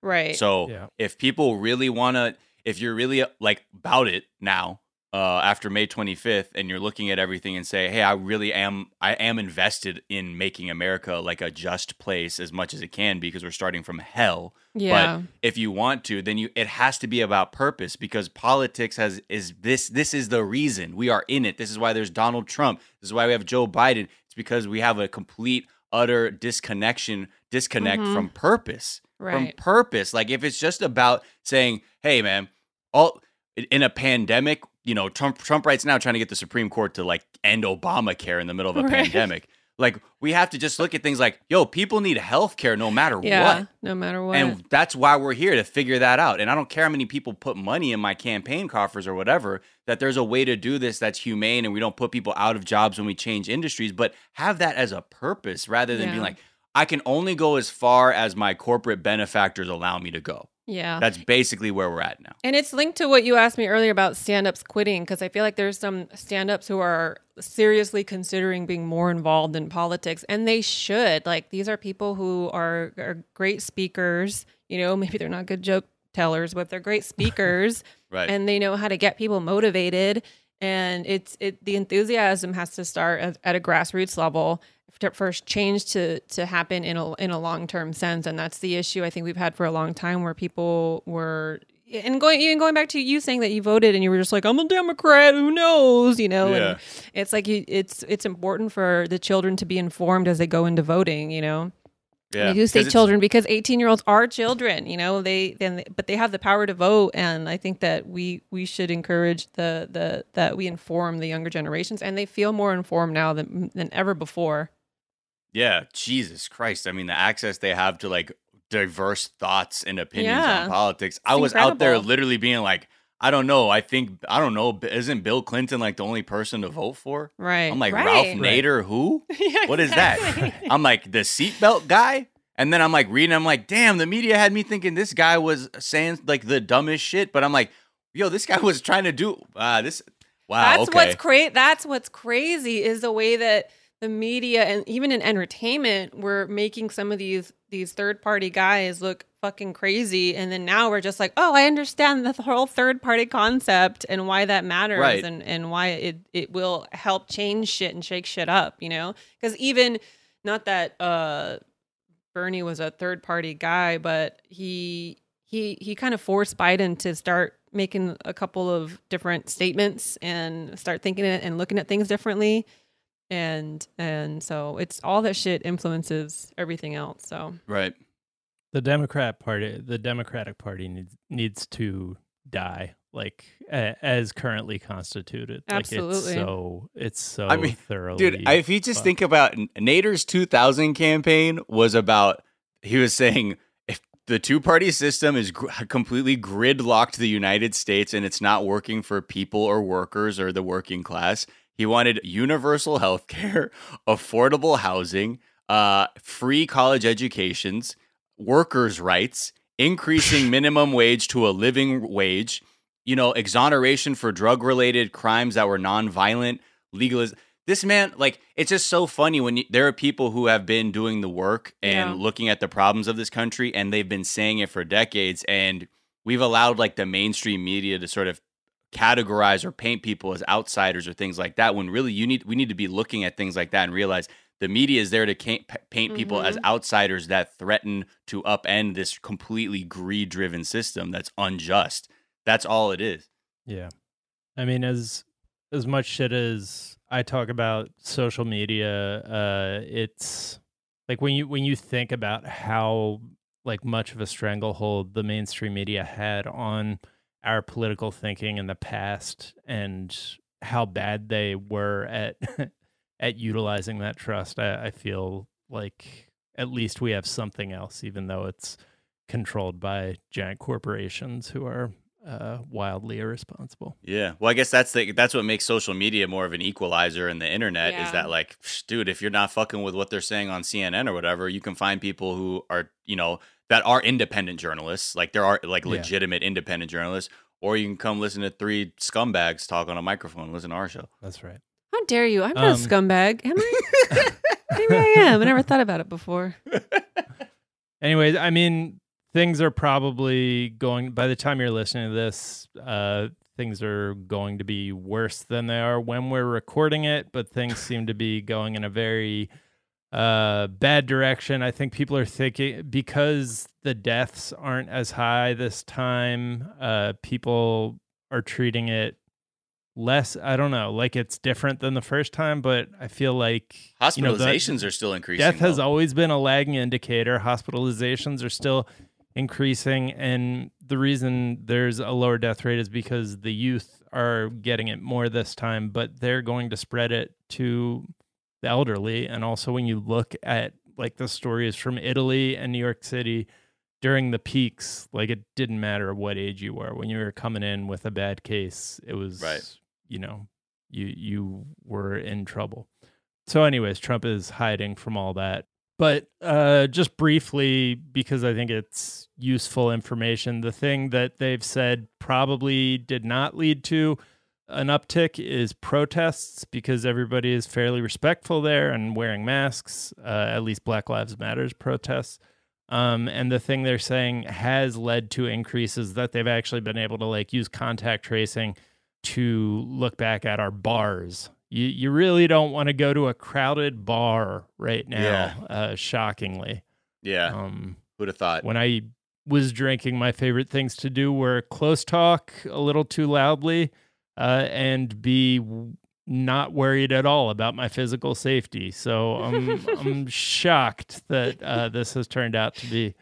Right. So Yeah. if people really want to, if you're really like about it now, uh, after May twenty-fifth, and you're looking at everything and say, hey, I really am, I am invested in making America like a just place as much as it can, because we're starting from hell. Yeah. But if you want to, then you, it has to be about purpose, because politics has, is this, this is the reason we are in it. This is why there's Donald Trump. This is why we have Joe Biden. It's because we have a complete, utter disconnection, disconnect Mhm. from purpose. From Right. purpose. Like if it's just about saying, hey man, all in a pandemic, you know, Trump Trump right now trying to get the Supreme Court to like end Obamacare in the middle of a Right. pandemic. Like we have to just look at things like, yo, people need health care no matter Yeah. what. No matter what. And that's why we're here, to figure that out. And I don't care how many people put money in my campaign coffers or whatever, that there's a way to do this that's humane, and we don't put people out of jobs when we change industries, but have that as a purpose rather than Yeah. being like, I can only go as far as my corporate benefactors allow me to go. yeah. That's basically where we're at now. And it's linked to what you asked me earlier about stand-ups quitting, because I feel like there's some stand-ups who are seriously considering being more involved in politics, and they should. Like, these are people who are, are great speakers. You know, maybe they're not good joke tellers, but they're great speakers. Right. And they know how to get people motivated. And it's it the enthusiasm has to start at, at a grassroots level to first change to to happen in a in a long-term sense. And that's the issue I think we've had for a long time, where people were, and going even going back to you saying that you voted and you were just like, I'm a Democrat, who knows, you know. Yeah. And it's like you, it's it's important for the children to be informed as they go into voting, you know. Yeah. I do say 'Cause it's- children because eighteen year olds are children, you know, they then, but they have the power to vote. And I think that we, we should encourage the, the, that we inform the younger generations, and they feel more informed now than, than ever before. Yeah, Jesus Christ. I mean, the access they have to like diverse thoughts and opinions Yeah. on politics. I It's was out there incredible. literally being like, I don't know. I think, I don't know. Isn't Bill Clinton like the only person to vote for? Right. I'm like, Right. Ralph Right. Nader, who? Yeah, What is exactly. that? I'm like, the seatbelt guy? And then I'm like reading, I'm like, damn, the media had me thinking this guy was saying like the dumbest shit. But I'm like, yo, this guy was trying to do uh, this. Wow. That's okay. what's crazy. That's what's crazy is the way that the media and even in entertainment, we're making some of these these third party guys look fucking crazy, and then now we're just like, oh, I understand the whole third party concept and why that matters, Right. and and why it it will help change shit and shake shit up, you know? Because even not that uh, Bernie was a third party guy, but he he he kind of forced Biden to start making a couple of different statements and start thinking it and looking at things differently. And and so it's all that shit influences everything else. So Right. The Democrat Party, the Democratic Party needs needs to die, like a, as currently constituted. Absolutely. Like it's so it's so I mean, thoroughly. Dude, I- if you just fucked. think about N- Nader's two thousand campaign was about, he was saying if the two party system is gr- completely gridlocked the United States and it's not working for people or workers or the working class, he wanted universal health care, affordable housing, uh, free college educations, workers' rights, increasing minimum wage to a living wage, you know, exoneration for drug-related crimes that were nonviolent, legaliz. This man, like, it's just so funny when you, there are people who have been doing the work and Yeah. looking at the problems of this country, and they've been saying it for decades, and we've allowed, like, the mainstream media to sort of categorize or paint people as outsiders or things like that, when really you need we need to be looking at things like that and realize the media is there to ca- paint people as Mhm. outsiders that threaten to upend this completely greed-driven system that's unjust. That's all it is. Yeah. I mean, as as much shit as I talk about social media, uh, it's like when you when you think about how like much of a stranglehold the mainstream media had on our political thinking in the past and how bad they were at at utilizing that trust, I, I feel like at least we have something else, even though it's controlled by giant corporations who are uh, wildly irresponsible. Yeah. Well, I guess that's the that's what makes social media more of an equalizer in the internet Yeah. is that like, psh, dude, if you're not fucking with what they're saying on C N N or whatever, you can find people who are, you know, that are independent journalists. Like there are like Yeah. legitimate independent journalists, or you can come listen to three scumbags talk on a microphone and listen to our show. That's right. how dare you? I'm not Um, a scumbag, am I? Maybe I am. I never thought about it before. Anyways, I mean, things are probably going, by the time you're listening to this, uh, things are going to be worse than they are when we're recording it, but things seem to be going in a very uh, bad direction. I think people are thinking, because the deaths aren't as high this time, uh, people are treating it less, I don't know, like it's different than the first time, but I feel like hospitalizations you know, the, are still increasing. Death has though. always been a lagging indicator. Hospitalizations are still increasing, and the reason there's a lower death rate is because the youth are getting it more this time, but they're going to spread it to the elderly. And also when you look at like the stories from Italy and New York City during the peaks, like it didn't matter what age you were. When you were coming in with a bad case, it was right. you know, you you were in trouble. So anyways, Trump is hiding from all that. But uh, just briefly, because I think it's useful information, the thing that they've said probably did not lead to an uptick is protests, because everybody is fairly respectful there and wearing masks, uh, at least Black Lives Matters protests. Um, and the thing they're saying has led to increases that they've actually been able to like use contact tracing to look back at our bars. You you really don't want to go to a crowded bar right now, yeah. uh, shockingly. Yeah. Um, Who'd have thought? When I was drinking, my favorite things to do were close talk a little too loudly uh, and be not worried at all about my physical safety. So I'm, I'm shocked that uh, this has turned out to be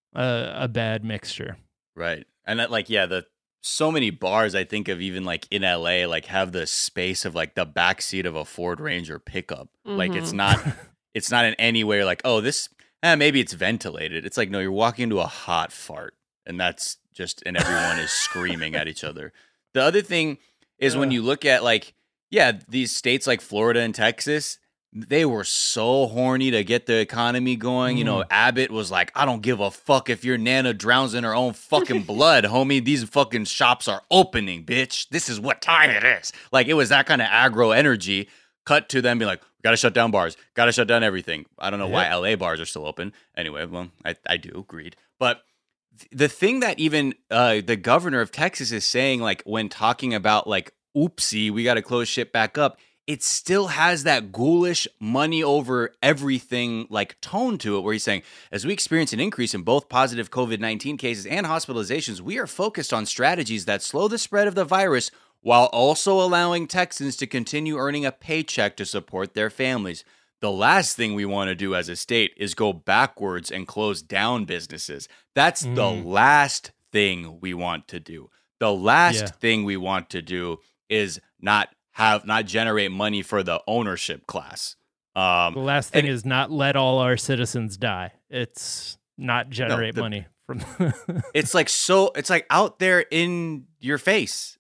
a, a bad mixture. Right. And that, like, yeah, the so many bars I think of, even like in L A, like have the space of like the backseat of a Ford Ranger pickup. Mm-hmm. Like it's not, it's not in any way like, oh, this, eh, maybe it's ventilated. It's like, no, you're walking into a hot fart, and that's just, and everyone is screaming at each other. The other thing is yeah. when you look at like, yeah, these states like Florida and Texas, they were so horny to get the economy going. Mm. You know, Abbott was like, I don't give a fuck if your Nana drowns in her own fucking blood, homie. These fucking shops are opening, bitch. This is what time it is. Like, it was that kind of aggro energy. Cut to them being like, we got to shut down bars. Got to shut down everything. I don't know yep. why L A bars are still open. Anyway, well, I, I do, agreed. But th- the thing that even uh, the governor of Texas is saying, like, when talking about, like, oopsie, we got to close shit back up, it still has that ghoulish money over everything like tone to it, where he's saying, as we experience an increase in both positive COVID nineteen cases and hospitalizations, we are focused on strategies that slow the spread of the virus while also allowing Texans to continue earning a paycheck to support their families. The last thing we want to do as a state is go backwards and close down businesses. That's mm. the last thing we want to do. The last yeah. thing we want to do is not have not generate money for the ownership class. Um, the last thing and, is not let all our citizens die. It's not generate no, the, money from. It's like so. It's like out there in your face.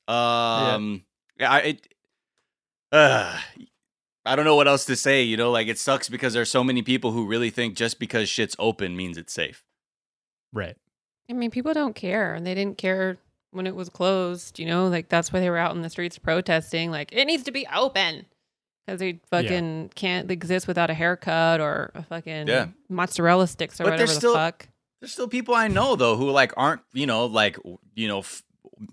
Um, yeah. I it, uh, I don't know what else to say. You know, like it sucks because there's so many people who really think just because shit's open means it's safe. Right. I mean, people don't care, and they didn't care when it was closed, you know, like that's why they were out in the streets protesting, like it needs to be open, because they fucking yeah. can't exist without a haircut or a fucking yeah. mozzarella sticks or but whatever the still, fuck. There's still people I know though who like aren't, you know, like, you know, f-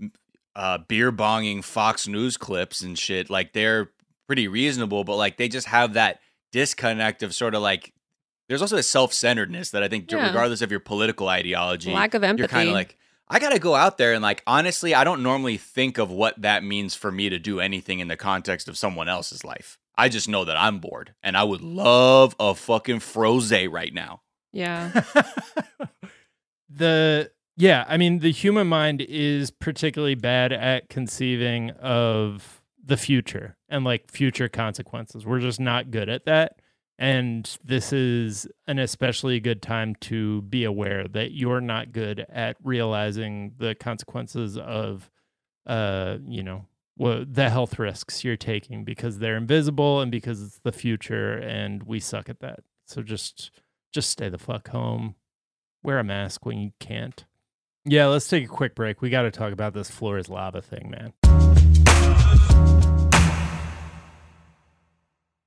uh, beer bonging Fox News clips and shit. Like they're pretty reasonable, but like they just have that disconnect of sort of like, there's also a self-centeredness that I think yeah. regardless of your political ideology, lack of empathy, you're kind of like, I got to go out there and like, honestly, I don't normally think of what that means for me to do anything in the context of someone else's life. I just know that I'm bored and I would love a fucking Frosé right now. Yeah. the, yeah, I mean, the human mind is particularly bad at conceiving of the future and like future consequences. We're just not good at that. And this is an especially good time to be aware that you're not good at realizing the consequences of, uh, you know, well, the health risks you're taking, because they're invisible and because it's the future, and we suck at that. So just, just stay the fuck home. Wear a mask when you can't. Yeah, let's take a quick break. We got to talk about this floor is lava thing, man.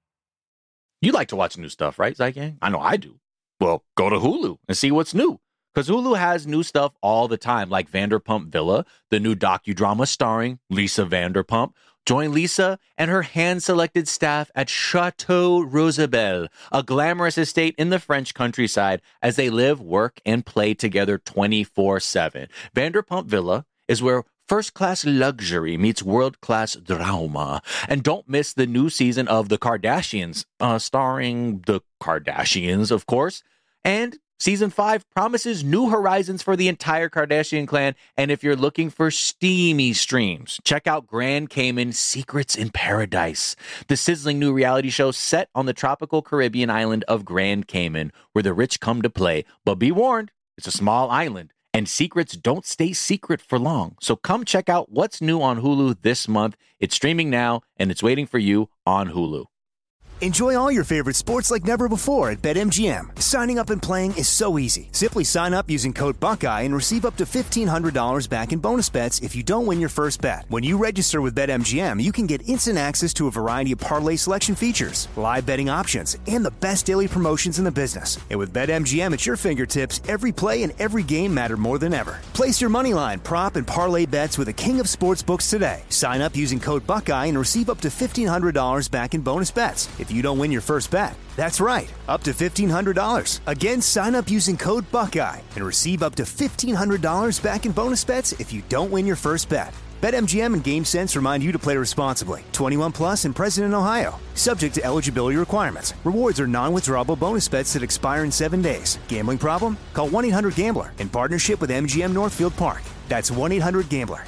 You like to watch new stuff, right, Zygang? I know I do. Well, go to Hulu and see what's new. Because Hulu has new stuff all the time, like Vanderpump Villa, the new docudrama starring Lisa Vanderpump. Join Lisa and her hand-selected staff at Chateau Rosabelle, a glamorous estate in the French countryside, as they live, work, and play together twenty-four seven. Vanderpump Villa is where first-class luxury meets world-class drama. And don't miss the new season of The Kardashians, uh, starring the Kardashians, of course. And Season five promises new horizons for the entire Kardashian clan, and if you're looking for steamy streams, check out Grand Cayman Secrets in Paradise, the sizzling new reality show set on the tropical Caribbean island of Grand Cayman, where the rich come to play. But be warned, it's a small island, and secrets don't stay secret for long. So come check out what's new on Hulu this month. It's streaming now, and it's waiting for you on Hulu. Enjoy all your favorite sports like never before at BetMGM. Signing up and playing is so easy. Simply sign up using code Buckeye and receive up to fifteen hundred dollars back in bonus bets if you don't win your first bet. When you register with BetMGM, you can get instant access to a variety of parlay selection features, live betting options, and the best daily promotions in the business. And with BetMGM at your fingertips, every play and every game matter more than ever. Place your moneyline, prop, and parlay bets with the king of sportsbooks today. Sign up using code Buckeye and receive up to fifteen hundred dollars back in bonus bets if you don't win your first bet. That's right, up to fifteen hundred dollars. Again, sign up using code Buckeye and receive up to fifteen hundred dollars back in bonus bets if you don't win your first bet. BetMGM and GameSense remind you to play responsibly. twenty-one plus and present in Ohio. Subject to eligibility requirements. Rewards are non-withdrawable bonus bets that expire in seven days. Gambling problem? Call one eight hundred gambler in partnership with M G M Northfield Park. That's one eight hundred gambler.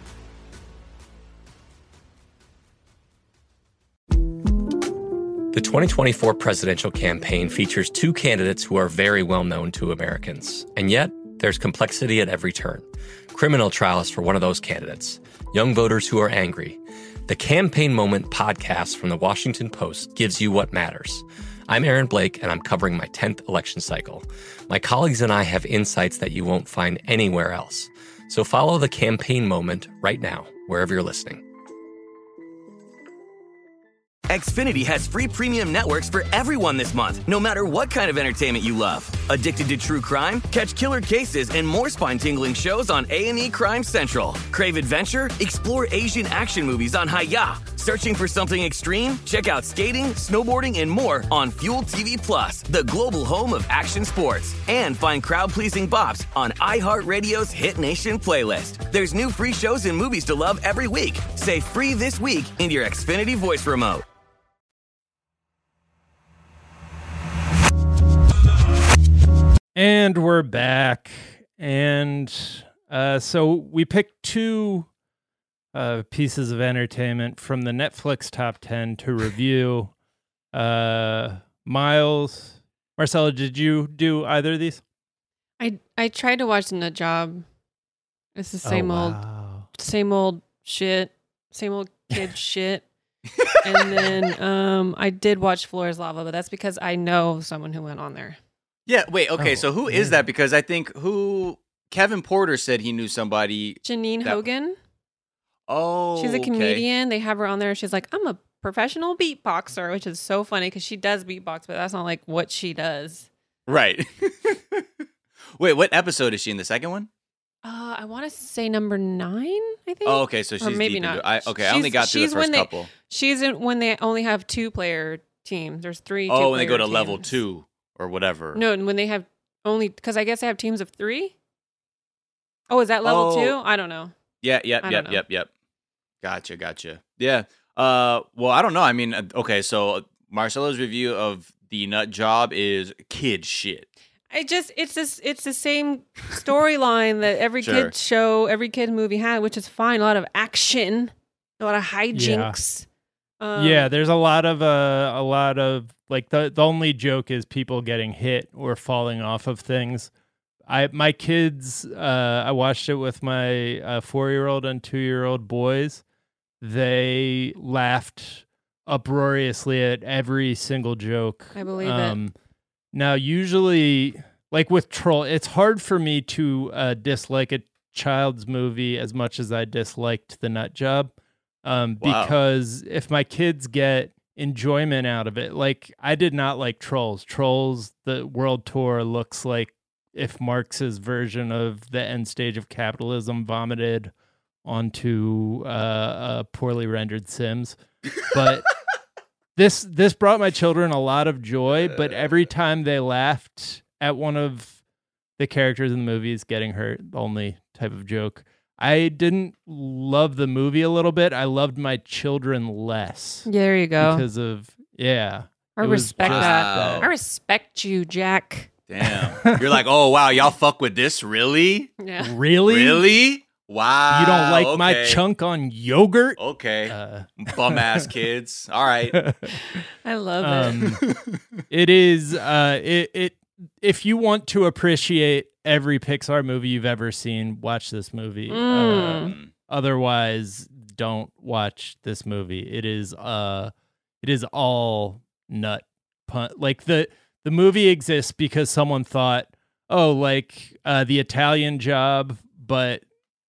The twenty twenty-four presidential campaign features two candidates who are very well known to Americans. And yet, there's complexity at every turn. Criminal trials for one of those candidates. Young voters who are angry. The Campaign Moment podcast from the Washington Post gives you what matters. I'm Aaron Blake, and I'm covering my tenth election cycle. My colleagues and I have insights that you won't find anywhere else. So follow The Campaign Moment right now, wherever you're listening. Xfinity has free premium networks for everyone this month, no matter what kind of entertainment you love. Addicted to true crime? Catch killer cases and more spine-tingling shows on A and E Crime Central. Crave adventure? Explore Asian action movies on Hi-Ya. Searching for something extreme? Check out skating, snowboarding, and more on Fuel T V Plus, the global home of action sports. And find crowd-pleasing bops on iHeartRadio's Hit Nation playlist. There's new free shows and movies to love every week. Say free this week in your Xfinity voice remote. And we're back. And uh, so we picked two uh, pieces of entertainment from the Netflix top ten to review. Uh, Miles, Marcella, did you do either of these? I I tried to watch The Job. It's the same oh, old, wow. same old shit, same old kid shit. And then um, I did watch Floor is Lava, but that's because I know someone who went on there. Yeah, wait, okay, Oh, so who is yeah. that? Because I think who Kevin Porter said he knew somebody. Janine that- Hogan. Oh, She's a okay. comedian. They have her on there. She's like, I'm a professional beatboxer, which is so funny because she does beatbox, but that's not like what she does. Right. Wait, what episode is she in? The second one? Uh, I want to say number nine, I think. Oh, okay, so Or she's maybe deep into not. it. I, okay, I She's- only got through the she's first when they- couple. She's in when they only have two player teams. There's three. Oh, when they go two-player to level teams. two or whatever. No, and when they have only, because I guess they have teams of three. Oh, is that level Oh. two? I don't know. Yeah, yep, I yep, don't know. yep, yep. Gotcha, gotcha. Yeah. Uh, well, I don't know. I mean, uh, okay, so Marcelo's review of The Nut Job is kid shit. I just it's this it's the same storyline that every Sure. kid show, every kid movie had, which is fine. A lot of action, a lot of hijinks. Um, yeah, there's a lot of uh, a lot of like the the only joke is people getting hit or falling off of things. I my kids, uh, I watched it with my uh, four year old and two year old boys. They laughed uproariously at every single joke. I believe um, it. Now, usually, like with Troll, it's hard for me to uh, dislike a child's movie as much as I disliked The Nut Job. Um, Wow. Because if my kids get enjoyment out of it, like I did not like Trolls. Trolls, the world tour looks like if Marx's version of the end stage of capitalism vomited onto uh, a poorly rendered Sims. But this this brought my children a lot of joy, but every time they laughed at one of the characters in the movies getting hurt, the only type of joke, I didn't love the movie a little bit. I loved my children less. Yeah, there you go. Because of, yeah. I it was respect just that. I respect you, Jack. Damn. You're like, oh, wow, y'all fuck with this? Really? Yeah. Really? Really? Wow. You don't like my okay. chunk on yogurt? Okay. Uh, Bum ass kids. All right. I love um, it. It is, uh, it, it, if you want to appreciate every Pixar movie you've ever seen, watch this movie. Mm. Uh, otherwise, don't watch this movie. It is, uh, it is all nut pun. Like the the movie exists because someone thought, oh, like uh, the Italian Job, but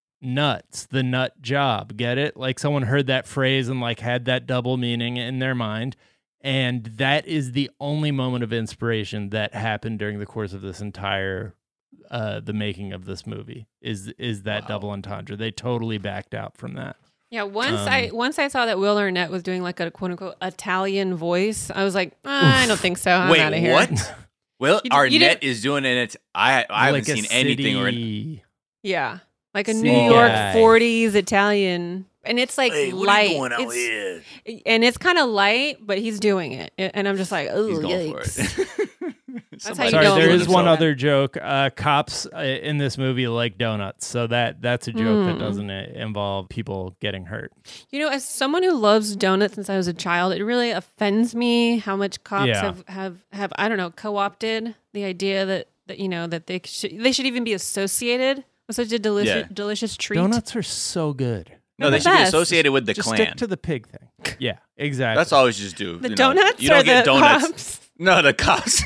nuts, the nut job. Get it? Like someone heard that phrase and like had that double meaning in their mind. And that is the only moment of inspiration that happened during the course of this entire uh, the making of this movie. Is is that wow. double entendre? They totally backed out from that. Yeah, once Um, I once I saw that Will Arnett was doing like a quote unquote Italian voice, I was like, ah, I don't think so. I'm Wait, out of here. what? Will You- you Arnett didn't- is doing it. I I haven't Like a seen anything or city- Yeah, like a Sick New York guy. forties Italian, and it's like Hey, what light. are you doing out It's- here? and it's kind of light, but he's doing it, and I'm just like, oh, He's going for yikes. it. That's how Somebody- you Sorry, know there when is you one saw other joke. Uh, cops uh, in this movie like donuts, so that that's a joke that Mm. doesn't uh, involve people getting hurt. You know, as someone who loves donuts since I was a child, it really offends me how much cops Yeah. have, have, have I don't know, co-opted the idea that, that you know, that they should they should even be associated with such a delicious Yeah. delicious treat. Donuts are so good. No, They're they the should be best. associated with the Just clan. stick to the pig thing. Yeah, exactly. That's all we just do. The you know. donuts You don't or get the donuts. cops? No, the cops.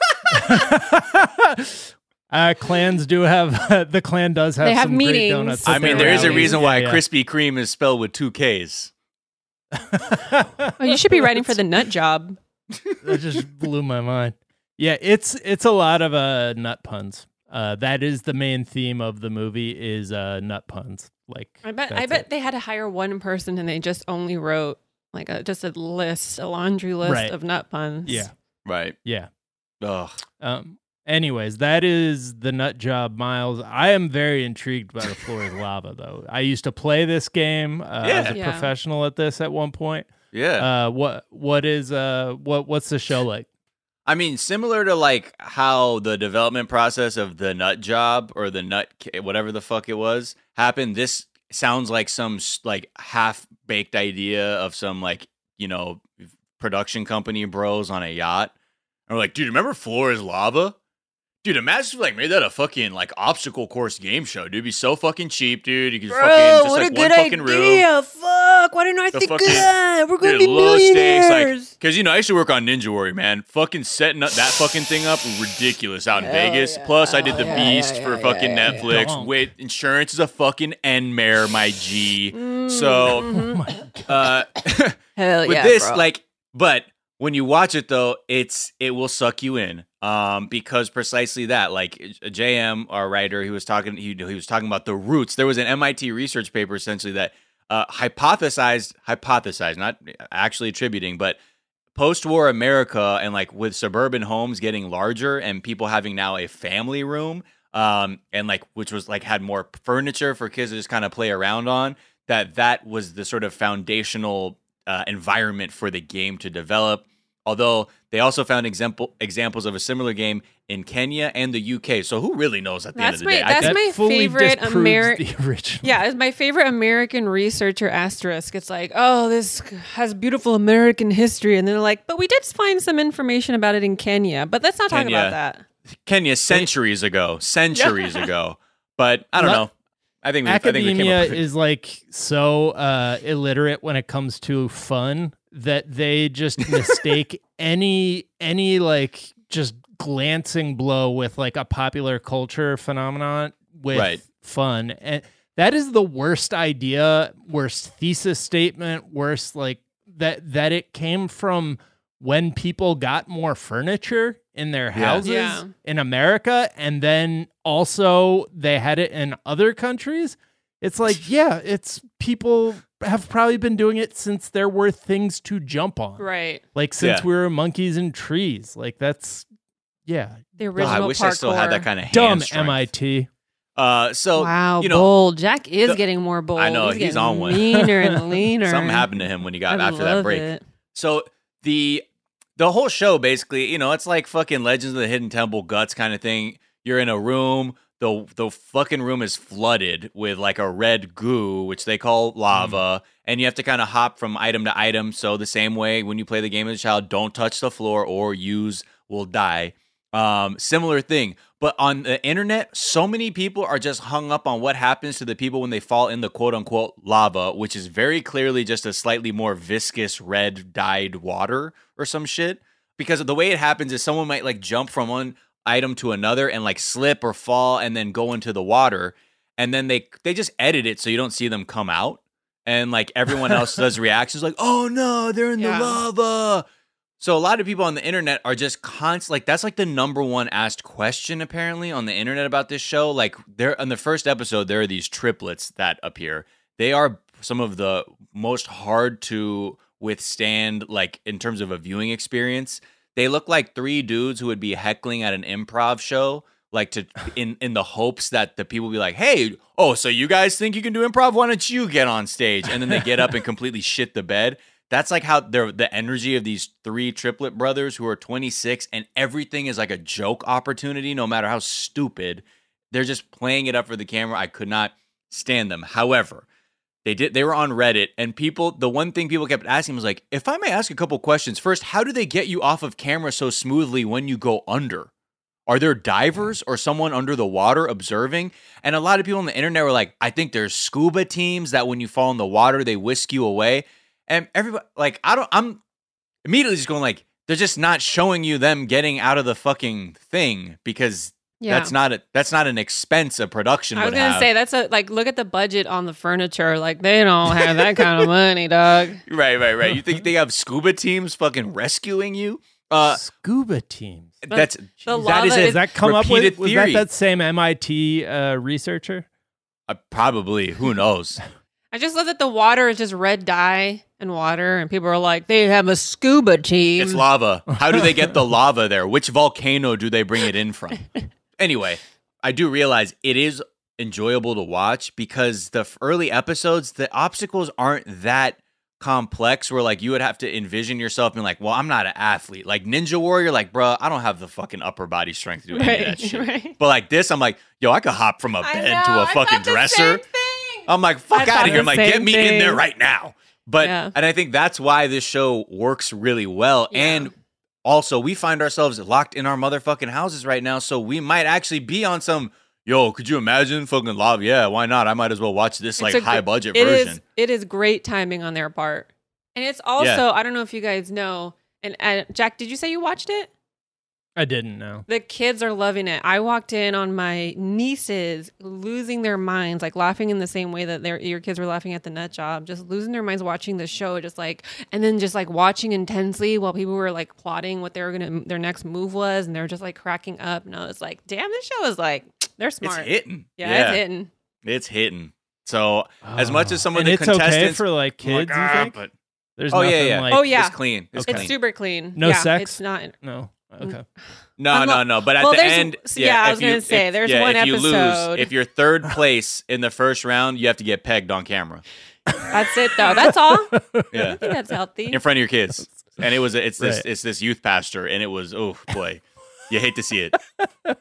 uh, clans do have the clan does have They have some great meetings. donuts. I at mean, their there is a rallies. reason why Yeah, yeah. Krispy Kreme is spelled with two K's. Oh, you should be writing for the nut job. That just blew my mind. Yeah, it's it's a lot of uh, nut puns. Uh, that is the main theme of the movie is uh, nut puns. Like I bet I that's bet it. they had to hire one person and they just only wrote like a just a list, a laundry list Right. of nut puns. Yeah, Right. yeah. Ugh. Um. Anyways, that is the nut job, Miles. I am very intrigued by the floor is lava, though. I used to play this game uh, Yeah. as a Yeah. professional at this at one point. Yeah. Uh, what what is uh what what's the show like? I mean, similar to like how the development process of the nut job or the nut, ca- whatever the fuck it was, happened. This sounds like some s- like half baked idea of some like, you know, production company bros on a yacht. And we're like, dude, remember Floor is Lava? Dude, imagine if like made that a fucking like obstacle course game show, dude. It'd be so fucking cheap, dude. You could just fucking just like one fucking room. Fuck! Why didn't I The think fucking- of that? We're gonna Dude, be low stakes, millionaires. like, cause you know I used to work on Ninja Warrior, man. Fucking setting up that fucking thing up, ridiculous out in Vegas. Plus, I did the Beast for fucking Netflix. Donk. Wait, insurance is a fucking N-mare, my G. So, Mhm. uh, Hell with yeah, this, bro. like, but when you watch it though, it's it will suck you in, um, because precisely that, like J M, our writer, he was talking, he he was talking about the roots. There was an M I T research paper essentially that uh, hypothesized, hypothesized, not actually attributing, but post-war America and like with suburban homes getting larger and people having now a family room, um, and like which was like had more furniture for kids to just kind of play around on. That that was the sort of foundational uh, environment for the game to develop. Although they also found example examples of a similar game in Kenya and the U K. So who really knows at the That's end of the my day? I that's think- my That fully favorite disproves American. the original. Yeah, it's my favorite American researcher asterisk. It's like, oh, this has beautiful American history, and then they're like, but we did find some information about it in Kenya. But let's not talk Kenya. about that. Kenya centuries ago, centuries ago. But I don't Lo- know. I think we, I think we came Academia up with is like so uh, illiterate when it comes to fun that they just mistake any any like just glancing blow with like a popular culture phenomenon with Right. fun, and that is the worst idea, worst thesis statement, worst like that that it came from when people got more furniture in their houses Yeah. in America, and then also they had it in other countries. It's like, yeah, it's people have probably been doing it since there were things to jump on. Right. Like since Yeah. we were monkeys and trees. Like that's, yeah. The God, original I wish I still had parkour. that kind of hand Dumb strength. M I T. Uh, so Wow, you know, bold. Jack is the- getting more bold. I know, he's, he's getting on one. Leaner and leaner. something happened to him when he got I after that love break. it. So the the whole show basically, you know, it's like fucking Legends of the Hidden Temple Guts kind of thing. You're in a room, the the fucking room is flooded with like a red goo, which they call lava, mm. and you have to kind of hop from item to item. So the same way when you play the game as a child, don't touch the floor or use will die. Um, similar thing. But on the internet, so many people are just hung up on what happens to the people when they fall in the quote unquote lava, which is very clearly just a slightly more viscous red dyed water or some shit. Because the way it happens is someone might like jump from one item to another and like slip or fall and then go into the water. And then they, they just edit it so you don't see them come out. And like everyone else does reactions like, oh no, they're in Yeah. the lava. So a lot of people on the internet are just constant, like that's like the number one asked question apparently on the internet about this show. Like there on the first episode, there are these triplets that appear. They are some of the most hard to withstand, like in terms of a viewing experience. They look like three dudes who would be heckling at an improv show, like to in in the hopes that the people be like, hey, oh, so you guys think you can do improv? Why don't you get on stage? And then they get up and completely shit the bed. That's like how they're the energy of these three triplet brothers who are twenty-six, and everything is like a joke opportunity, no matter how stupid. They're just playing it up for the camera. I could not stand them. However, they did. They were on Reddit, and people. The one thing people kept asking was like, if I may ask a couple questions. First, how do they get you off of camera so smoothly when you go under? Are there divers or someone under the water observing? And a lot of people on the internet were like, I think there's scuba teams that when you fall in the water, they whisk you away. And everybody, like, I don't, I'm immediately just going like, they're just not showing you them getting out of the fucking thing because Yeah. that's not a, that's not an expense a production I was would gonna have. say that's a like look at the budget on the furniture. Like they don't have that kind of money, dog. Right, right, right. You think they have scuba teams fucking rescuing you? Uh, Scuba teams. that's the that lava is a is- Does that come up repeated with? Was that theory. that same M I T uh, researcher? Uh, probably. Who knows? I just love that the water is just red dye and water, and people are like, they have a scuba team. It's lava. How do they get the lava there? Which volcano do they bring it in from? Anyway, I do realize it is enjoyable to watch because the f- early episodes, the obstacles aren't that complex where like you would have to envision yourself being like, well, I'm not an athlete. Like Ninja Warrior, like, bro, I don't have the fucking upper body strength to do any Right, of that shit. right. But like this, I'm like, yo, I could hop from a I bed know, to a I fucking thought the dresser. same thing. I'm like, I fuck thought out of here. the I'm like, get same me in there thing. right now. But, Yeah. and I think that's why this show works really well. Yeah. And also, we find ourselves locked in our motherfucking houses right now. So we might actually be on some, yo, could you imagine fucking lava? Yeah, why not? I might as well watch this like It's a high gr- budget it version. Is, it is great timing on their part. And it's also, Yeah. I don't know if you guys know, and uh, Jack, did you say you watched it? I didn't know. The kids are loving it. I walked in on my nieces losing their minds, like laughing in the same way that their your kids were laughing at the nut job, just losing their minds watching the show, just like, and then just like watching intensely while people were like plotting what they were gonna their next move was, and they're just like cracking up. And I was like, damn, this show is like they're smart. It's hitting. Yeah, it's hitting. It's hitting. So as much as some of And the it's contestants okay for like I'm like, kids, you "Ah," think? but There's oh yeah, nothing yeah. like Oh yeah, it's clean. It's, It's clean. super clean. no yeah, sex. It's not. No. Okay. No, no, Unlo- no. But at Well, the there's- end, yeah, I if was gonna you- say, if- there's yeah, one if you episode. lose, if you're third place in the first round, you have to get pegged on camera. That's it though. That's all. Yeah, I think that's healthy. in front of your kids. And it was it's this Right. it's this youth pastor, and it was oh boy, you hate to see it.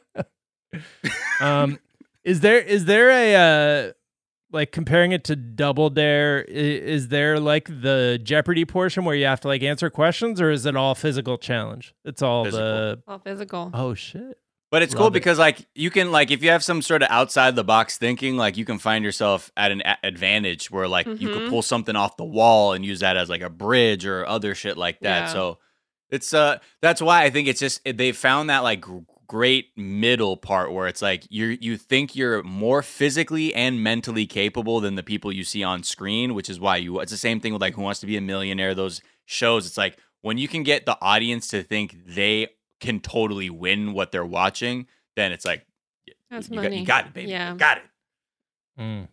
Um, is there is there a uh, like comparing it to Double Dare? i- Is there like the Jeopardy portion where you have to like answer questions, or is it all physical challenge? It's all the All physical. oh shit. But it's cool Love it. because like you can like if you have some sort of outside the box thinking, like you can find yourself at an a- advantage where like you could Mhm. pull something off the wall and use that as like a bridge or other shit like that. Yeah. So it's uh that's why I think it's just they found that like gr- great middle part where it's like you you think you're more physically and mentally capable than the people you see on screen, which is why you it's the same thing with like Who Wants to Be a Millionaire, those shows. It's like when you can get the audience to think they can totally win what they're watching, then it's like, That's you, money. got, you got it, baby. Yeah. You got it. Mm.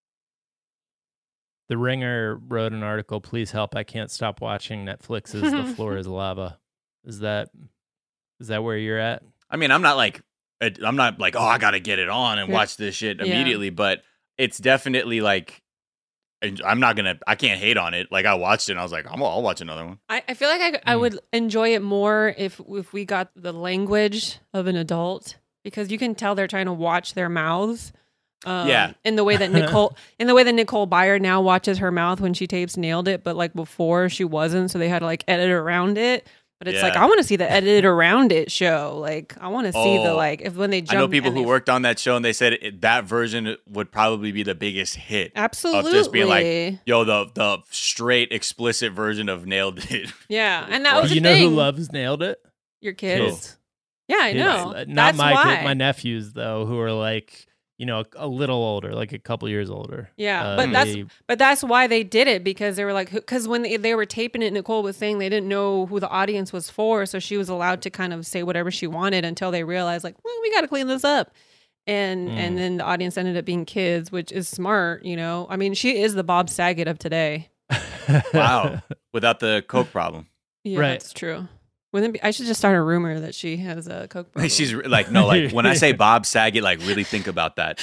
The Ringer wrote an article, please help, I can't stop watching Netflix's The Floor is Lava. Is that is that where you're at? I mean, I'm not like, I'm not like, oh, I got to get it on and Yeah. watch this shit Yeah. immediately, but it's definitely like, I'm not going to, I can't hate on it. Like I watched it and I was like, I'm, I'll watch another one. I, I feel like I, I would enjoy it more if if we got the language of an adult, because you can tell they're trying to watch their mouths. Um, Yeah. In the way that Nicole, in the way that Nicole Byer now watches her mouth when she tapes Nailed It, but like before she wasn't, so they had to like edit around it. But it's Yeah. like I want to see the edited around it show. Like I want to see the Oh. like if when they I jump. know people and who they- worked on that show and they said it, that version would probably be the biggest hit. Absolutely. Of just being like, yo, the the straight explicit version of Nailed It. Yeah, and that was you the know thing. who loves Nailed It? Your kids. Kids. Yeah, I Kids. know. Uh, Not That's my why. kid, my nephews though, who are like, you know, a, a little older, like a couple years older. Yeah, Uh, but that's they- but that's why they did it, because they were like, because when they, they were taping it, Nicole was saying they didn't know who the audience was for, so she was allowed to kind of say whatever she wanted until they realized like, well, we got to clean this up, and Mm. and then the audience ended up being kids, which is smart, you know. I mean, she is the Bob Saget of today. Wow. Without the Coke problem. Yeah, Right. that's true. Wouldn't it be, I should just start a rumor that she has a coke problem. She's re- like, no, like when I say Bob Saget, like really think about that.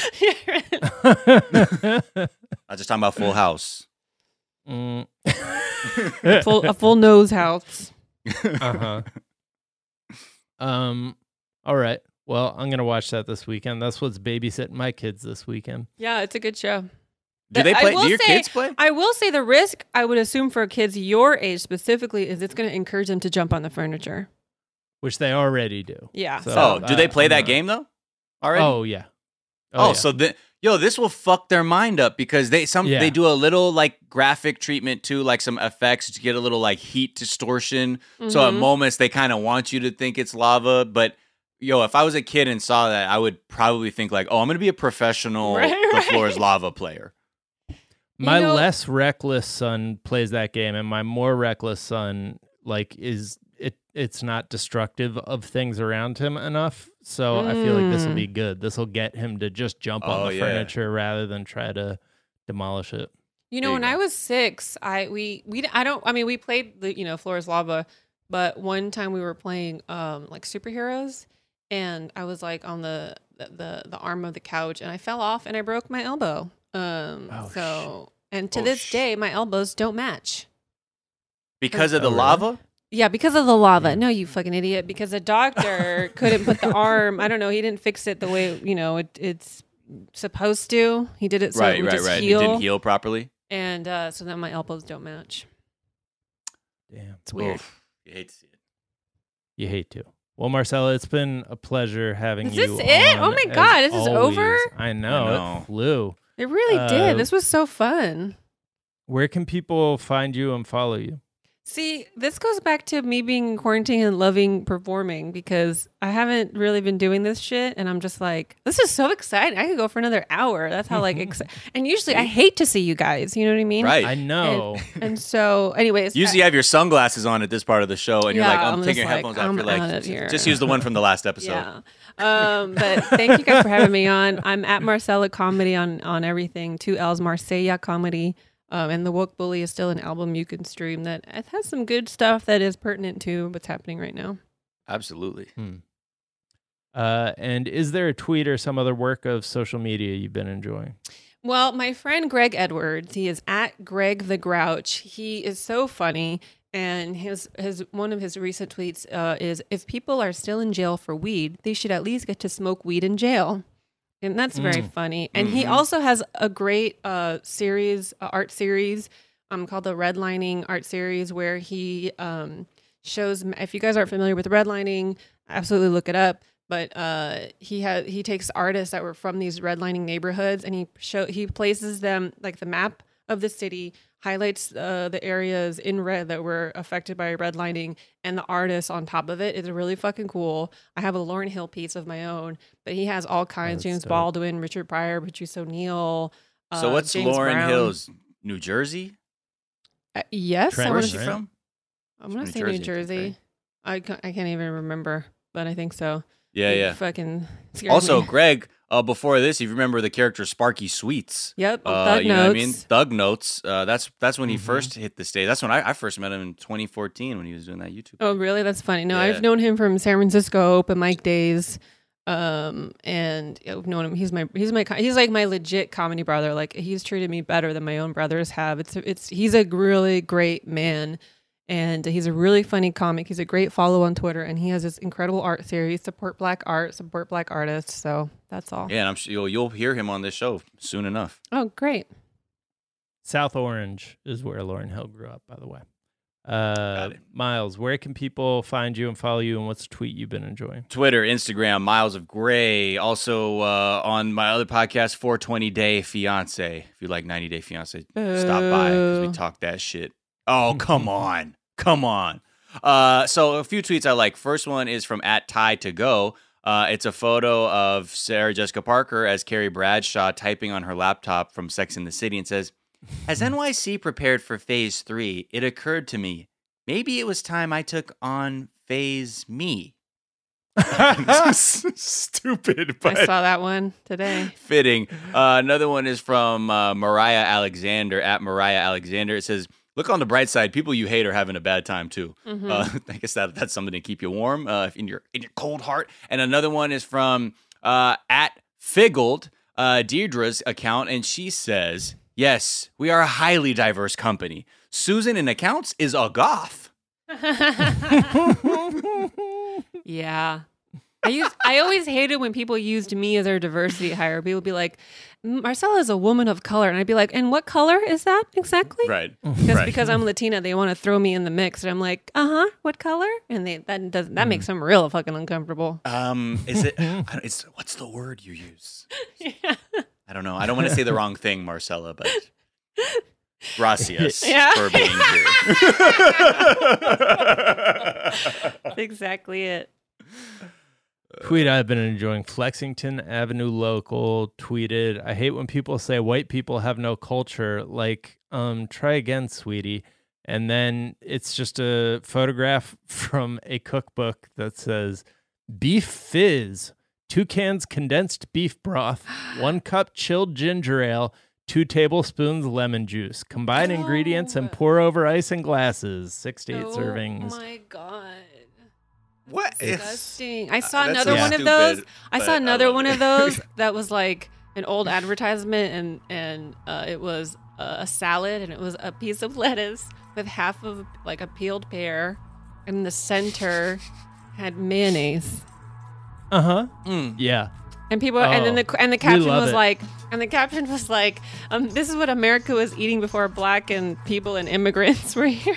I'm just talking about Full House. Mm. full, a full nose house. uh-huh. Um. All right. Well, I'm gonna watch that this weekend. That's what's babysitting my kids this weekend. Yeah, it's a good show. Do they I play? will Do your say- kids play? I will say the risk, I would assume for kids your age specifically, is it's going to encourage them to jump on the furniture. Which they already do. Yeah. So, Oh, do they uh, play I'm that not- game though? Already? Oh yeah. Oh, yeah. so the, yo, this will fuck their mind up because they some Yeah. they do a little like graphic treatment too, like some effects to get a little like heat distortion. So at Mhm. moments they kind of want you to think it's lava, but yo, if I was a kid and saw that, I would probably think like, oh, I'm gonna be a professional Right, the right. floor is lava player. My You know- less reckless son plays that game, and my more reckless son like is it. It's not destructive of things around him enough, so I feel like this will be good. This will get him to just jump Oh, on the yeah. furniture rather than try to demolish it. You There know, you when go. I was six, I we we I don't. I mean, we played the you know floor is lava, but one time we were playing um like superheroes, and I was like on the the the, the arm of the couch, and I fell off and I broke my elbow. Um, Oh, so and to Oh, this sh- day, my elbows don't match. Because of the Oh, really? lava? Yeah, because of the lava. No, you fucking idiot. Because the doctor couldn't put the arm. I don't know. He didn't fix it the way you know it, it's supposed to. He did it so it right, would right, just right. heal, It didn't heal properly. and uh, so then my elbows don't match. Damn, It's weird. Oof. You hate to see it. you hate to. Well, Marcella, it's been a pleasure having Is you. this it? on, Oh my as God, this is always. over? I know, I know. it flew. It really Uh, did. This was so fun. Where can people find you and follow you? See, this goes back to me being in quarantine and loving performing, because I haven't really been doing this shit, and I'm just like, this is so exciting. I could go for another hour. That's how like exci- and usually I hate to see you guys. You know what I mean? Right. I know. And so, anyways, Usually you have your sunglasses on at this part of the show, and you're Yeah, like, I'm, I'm taking just your like, headphones off. I'm You're like, out of here. just use the one from the last episode. Yeah. Um, but thank you guys for having me on. I'm at Marcella Comedy on on everything. Two L's, Marcella Comedy. Um, and The Woke Bully is still an album you can stream that it has some good stuff that is pertinent to what's happening right now. Absolutely. Hmm. Uh, and is there a tweet or some other work of social media you've been enjoying? Well, my friend Greg Edwards, he is at Greg the Grouch. He is so funny. And his his one of his recent tweets uh, is, if people are still in jail for weed, they should at least get to smoke weed in jail. And that's very Mm. funny. And he Mhm. also has a great uh, series, uh, art series um, called the Redlining Art Series, where he um, shows, if you guys aren't familiar with redlining, absolutely look it up. But uh, he has he takes artists that were from these redlining neighborhoods, and he show he places them, like the map of the city, highlights uh, the areas in red that were affected by redlining, and the artist on top of it is really fucking cool. I have a Lauryn Hill piece of my own, but he has all kinds: that's James dope. Baldwin, Richard Pryor, Patrice O'Neill. Uh, So what's James Lauren Brown. Hill's New Jersey? Uh, yes, I Trenton, wanna Where's she say- right? from? I'm gonna New say Jersey, New Jersey. right? I ca- I can't even remember, but I think so. Yeah, It yeah. Fucking scares Also, me. Greg, uh, before this, if you remember the character Sparky Sweets. Yep. Uh, Thug you know what I mean? Notes. Thug Notes. Uh, that's that's when he Mhm. first hit the stage. That's when I, I first met him in twenty fourteen when he was doing that YouTube. Oh, really? That's funny. No, Yeah. I've known him from San Francisco open mic days, um, and yeah, I've known him. He's my he's my co- he's like my legit comedy brother. Like he's treated me better than my own brothers have. It's it's he's a really great man, and he's a really funny comic. He's a great follow on Twitter, and he has this incredible art series. Support Black art, support Black artists. So that's all. Yeah, and I'm sure you'll, you'll hear him on this show soon enough. Oh, great. South Orange is where Lauryn Hill grew up, by the way. Uh, it. Miles, where can people find you and follow you, and what's a tweet you've been enjoying? Twitter, Instagram, Miles of Gray. Also uh, on my other podcast, four twenty Day Fiance. If you like ninety Day Fiance, stop by because we Boo. talk that shit. Oh, come on. Come on. Uh, so a few tweets I like. First one is from at Ty to Go. Uh, it's a photo of Sarah Jessica Parker as Carrie Bradshaw typing on her laptop from Sex and the City and says, "As N Y C prepared for phase three, it occurred to me, maybe it was time I took on phase me." Stupid, but I saw that one today. fitting. Uh, another one is from uh, Mariah Alexander, at Mariah Alexander. It says, "Look on the bright side. People you hate are having a bad time too." Mhm. Uh, I guess that that's something to keep you warm uh, in your in your cold heart. And another one is from uh, at Figgled, uh, Deirdre's account, and she says, "Yes, we are a highly diverse company. Susan in accounts is a goth." Yeah. I used, I always hated when people used me as their diversity hire. People would be like, "Marcella is a woman of color." And I'd be like, "And what color is that exactly?" Right. Because right. because I'm Latina, they want to throw me in the mix. And I'm like, uh-huh, what color? And they that does that makes them real fucking uncomfortable. Um, is it? I don't- it's what's the word you use? Yeah. I don't know. I don't want to say the wrong thing, Marcella, but gracias Yeah. for being here. That's exactly it. Tweet I've been enjoying. Flexington Avenue Local tweeted, "I hate when people say white people have no culture. Like, um, try again, sweetie." And then it's just a photograph from a cookbook that says, "Beef fizz, two cans condensed beef broth, one cup chilled ginger ale, two tablespoons lemon juice. Combine Oh. ingredients and pour over ice in glasses. Six to eight Oh servings." my God. What? Disgusting. I saw that's another so one of stupid, those. I but saw I another love one it. of those that was like an old advertisement, and and uh, it was uh, a salad, and it was a piece of lettuce with half of like a peeled pear, and the center had mayonnaise. Uh huh. Mm. Yeah. And people, and then Oh, the and the we caption love was it. like, and the caption was like, um, "This is what America was eating before black and people and immigrants were here."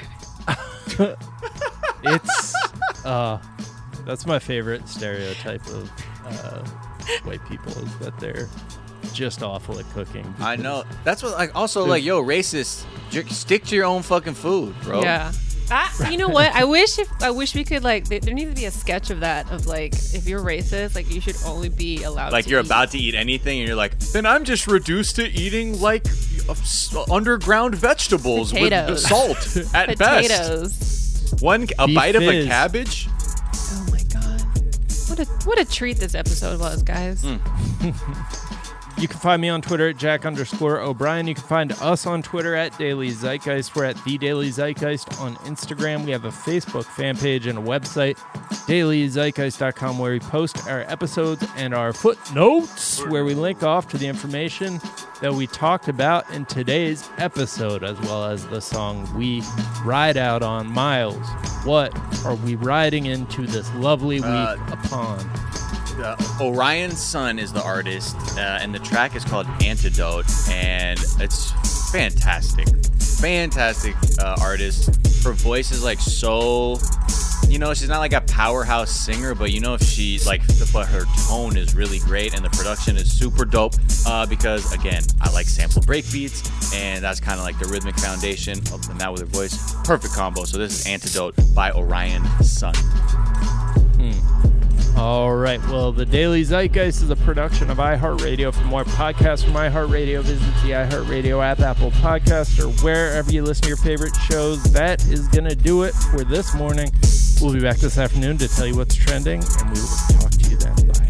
It's uh that's my favorite stereotype of uh white people, is that they're just awful at cooking. I know. That's what. Like, also, like, yo, racist. j- Stick to your own fucking food, bro. Yeah. I, you know what? I wish if I wish we could like there, there needs to be a sketch of that of like if you're racist, like you should only be allowed. Like to you're eat. about to eat anything, and you're like, then I'm just reduced to eating like uh, s- underground vegetables with Potatoes. salt at best. potatoes. One a Beef bite of a fizz. cabbage. Oh my god! What a what a treat this episode was, guys. Mm. You can find me on Twitter at Jack underscore O'Brien. You can find us on Twitter at Daily Zeitgeist. We're at The Daily Zeitgeist on Instagram. We have a Facebook fan page and a website, daily zeitgeist dot com, where we post our episodes and our footnotes, where we link off to the information that we talked about in today's episode, as well as the song we ride out on. Miles, what are we riding into this lovely week Uh, upon? Uh, Orion Sun is the artist, uh, and the track is called Antidote, and it's fantastic. Fantastic uh, artist. Her voice is like so, you know, she's not like a powerhouse singer, but you know, if she like, but her tone is really great, and the production is super dope. Uh, because again, I like sample breakbeats, and that's kind of like the rhythmic foundation of and that with her voice. Perfect combo. So this is Antidote by Orion Sun. Hmm. All right. Well, the Daily Zeitgeist is a production of iHeartRadio. For more podcasts from iHeartRadio, visit the iHeartRadio app, Apple Podcasts, or wherever you listen to your favorite shows. That is going to do it for this morning. We'll be back this afternoon to tell you what's trending, and we will talk to you then. Bye.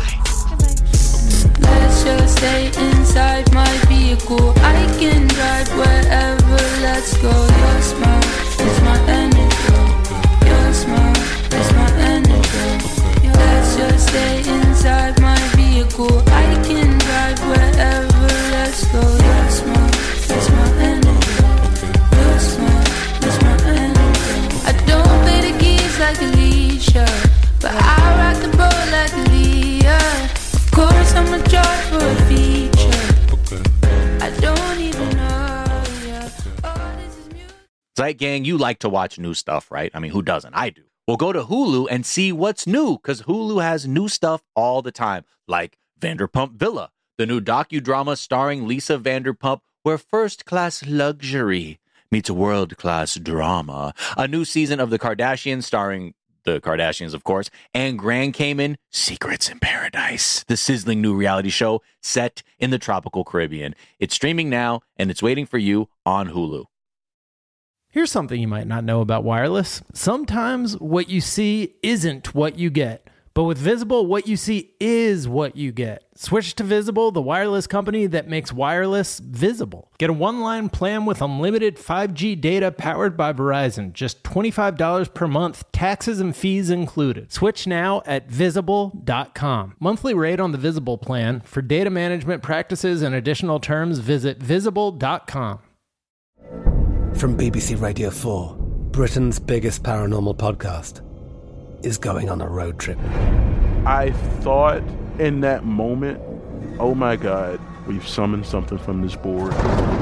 Let's just stay inside my vehicle. I can drive wherever. Let's go. Your smile is my antidote. Your smile is my antidote. Let's just stay inside my vehicle. I can drive wherever. Let's go. Your smile is my antidote. Your smile is my antidote. I don't play the keys like Alicia, but I rock the boat like Aaliyah. Of course I'm a joy for a feature. I don't even know. Yeah. Oh, this is music. Zeit Gang, you like to watch new stuff, right? I mean, who doesn't? I do. Well, go to Hulu and see what's new, because Hulu has new stuff all the time, like Vanderpump Villa, the new docudrama starring Lisa Vanderpump, where first-class luxury meets world-class drama. A new season of The Kardashians starring the Kardashians, of course, and Grand Cayman, Secrets in Paradise, the sizzling new reality show set in the tropical Caribbean. It's streaming now, and it's waiting for you on Hulu. Here's something you might not know about wireless. Sometimes what you see isn't what you get. But with Visible, what you see is what you get. Switch to Visible, the wireless company that makes wireless visible. Get a one-line plan with unlimited five G data powered by Verizon. Just twenty-five dollars per month, taxes and fees included. Switch now at visible dot com. Monthly rate on the Visible plan. For data management practices and additional terms, visit visible dot com. From B B C Radio four, Britain's biggest paranormal podcast is going on a road trip. I thought in that moment, oh my God, we've summoned something from this board.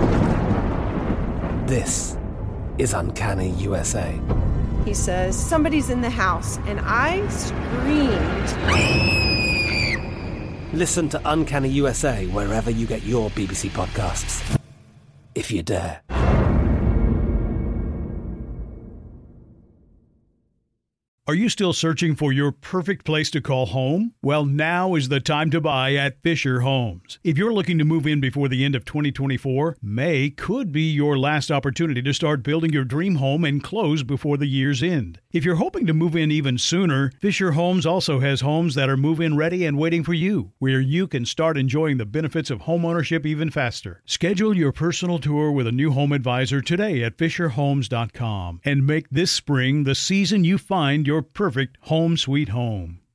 This is Uncanny U S A. He says, somebody's in the house, and I screamed. Listen to Uncanny U S A wherever you get your B B C podcasts, if you dare. Are you still searching for your perfect place to call home? Well, now is the time to buy at Fisher Homes. If you're looking to move in before the end of twenty twenty-four, May could be your last opportunity to start building your dream home and close before the year's end. If you're hoping to move in even sooner, Fisher Homes also has homes that are move-in ready and waiting for you, where you can start enjoying the benefits of homeownership even faster. Schedule your personal tour with a new home advisor today at fisher homes dot com and make this spring the season you find your perfect home sweet home.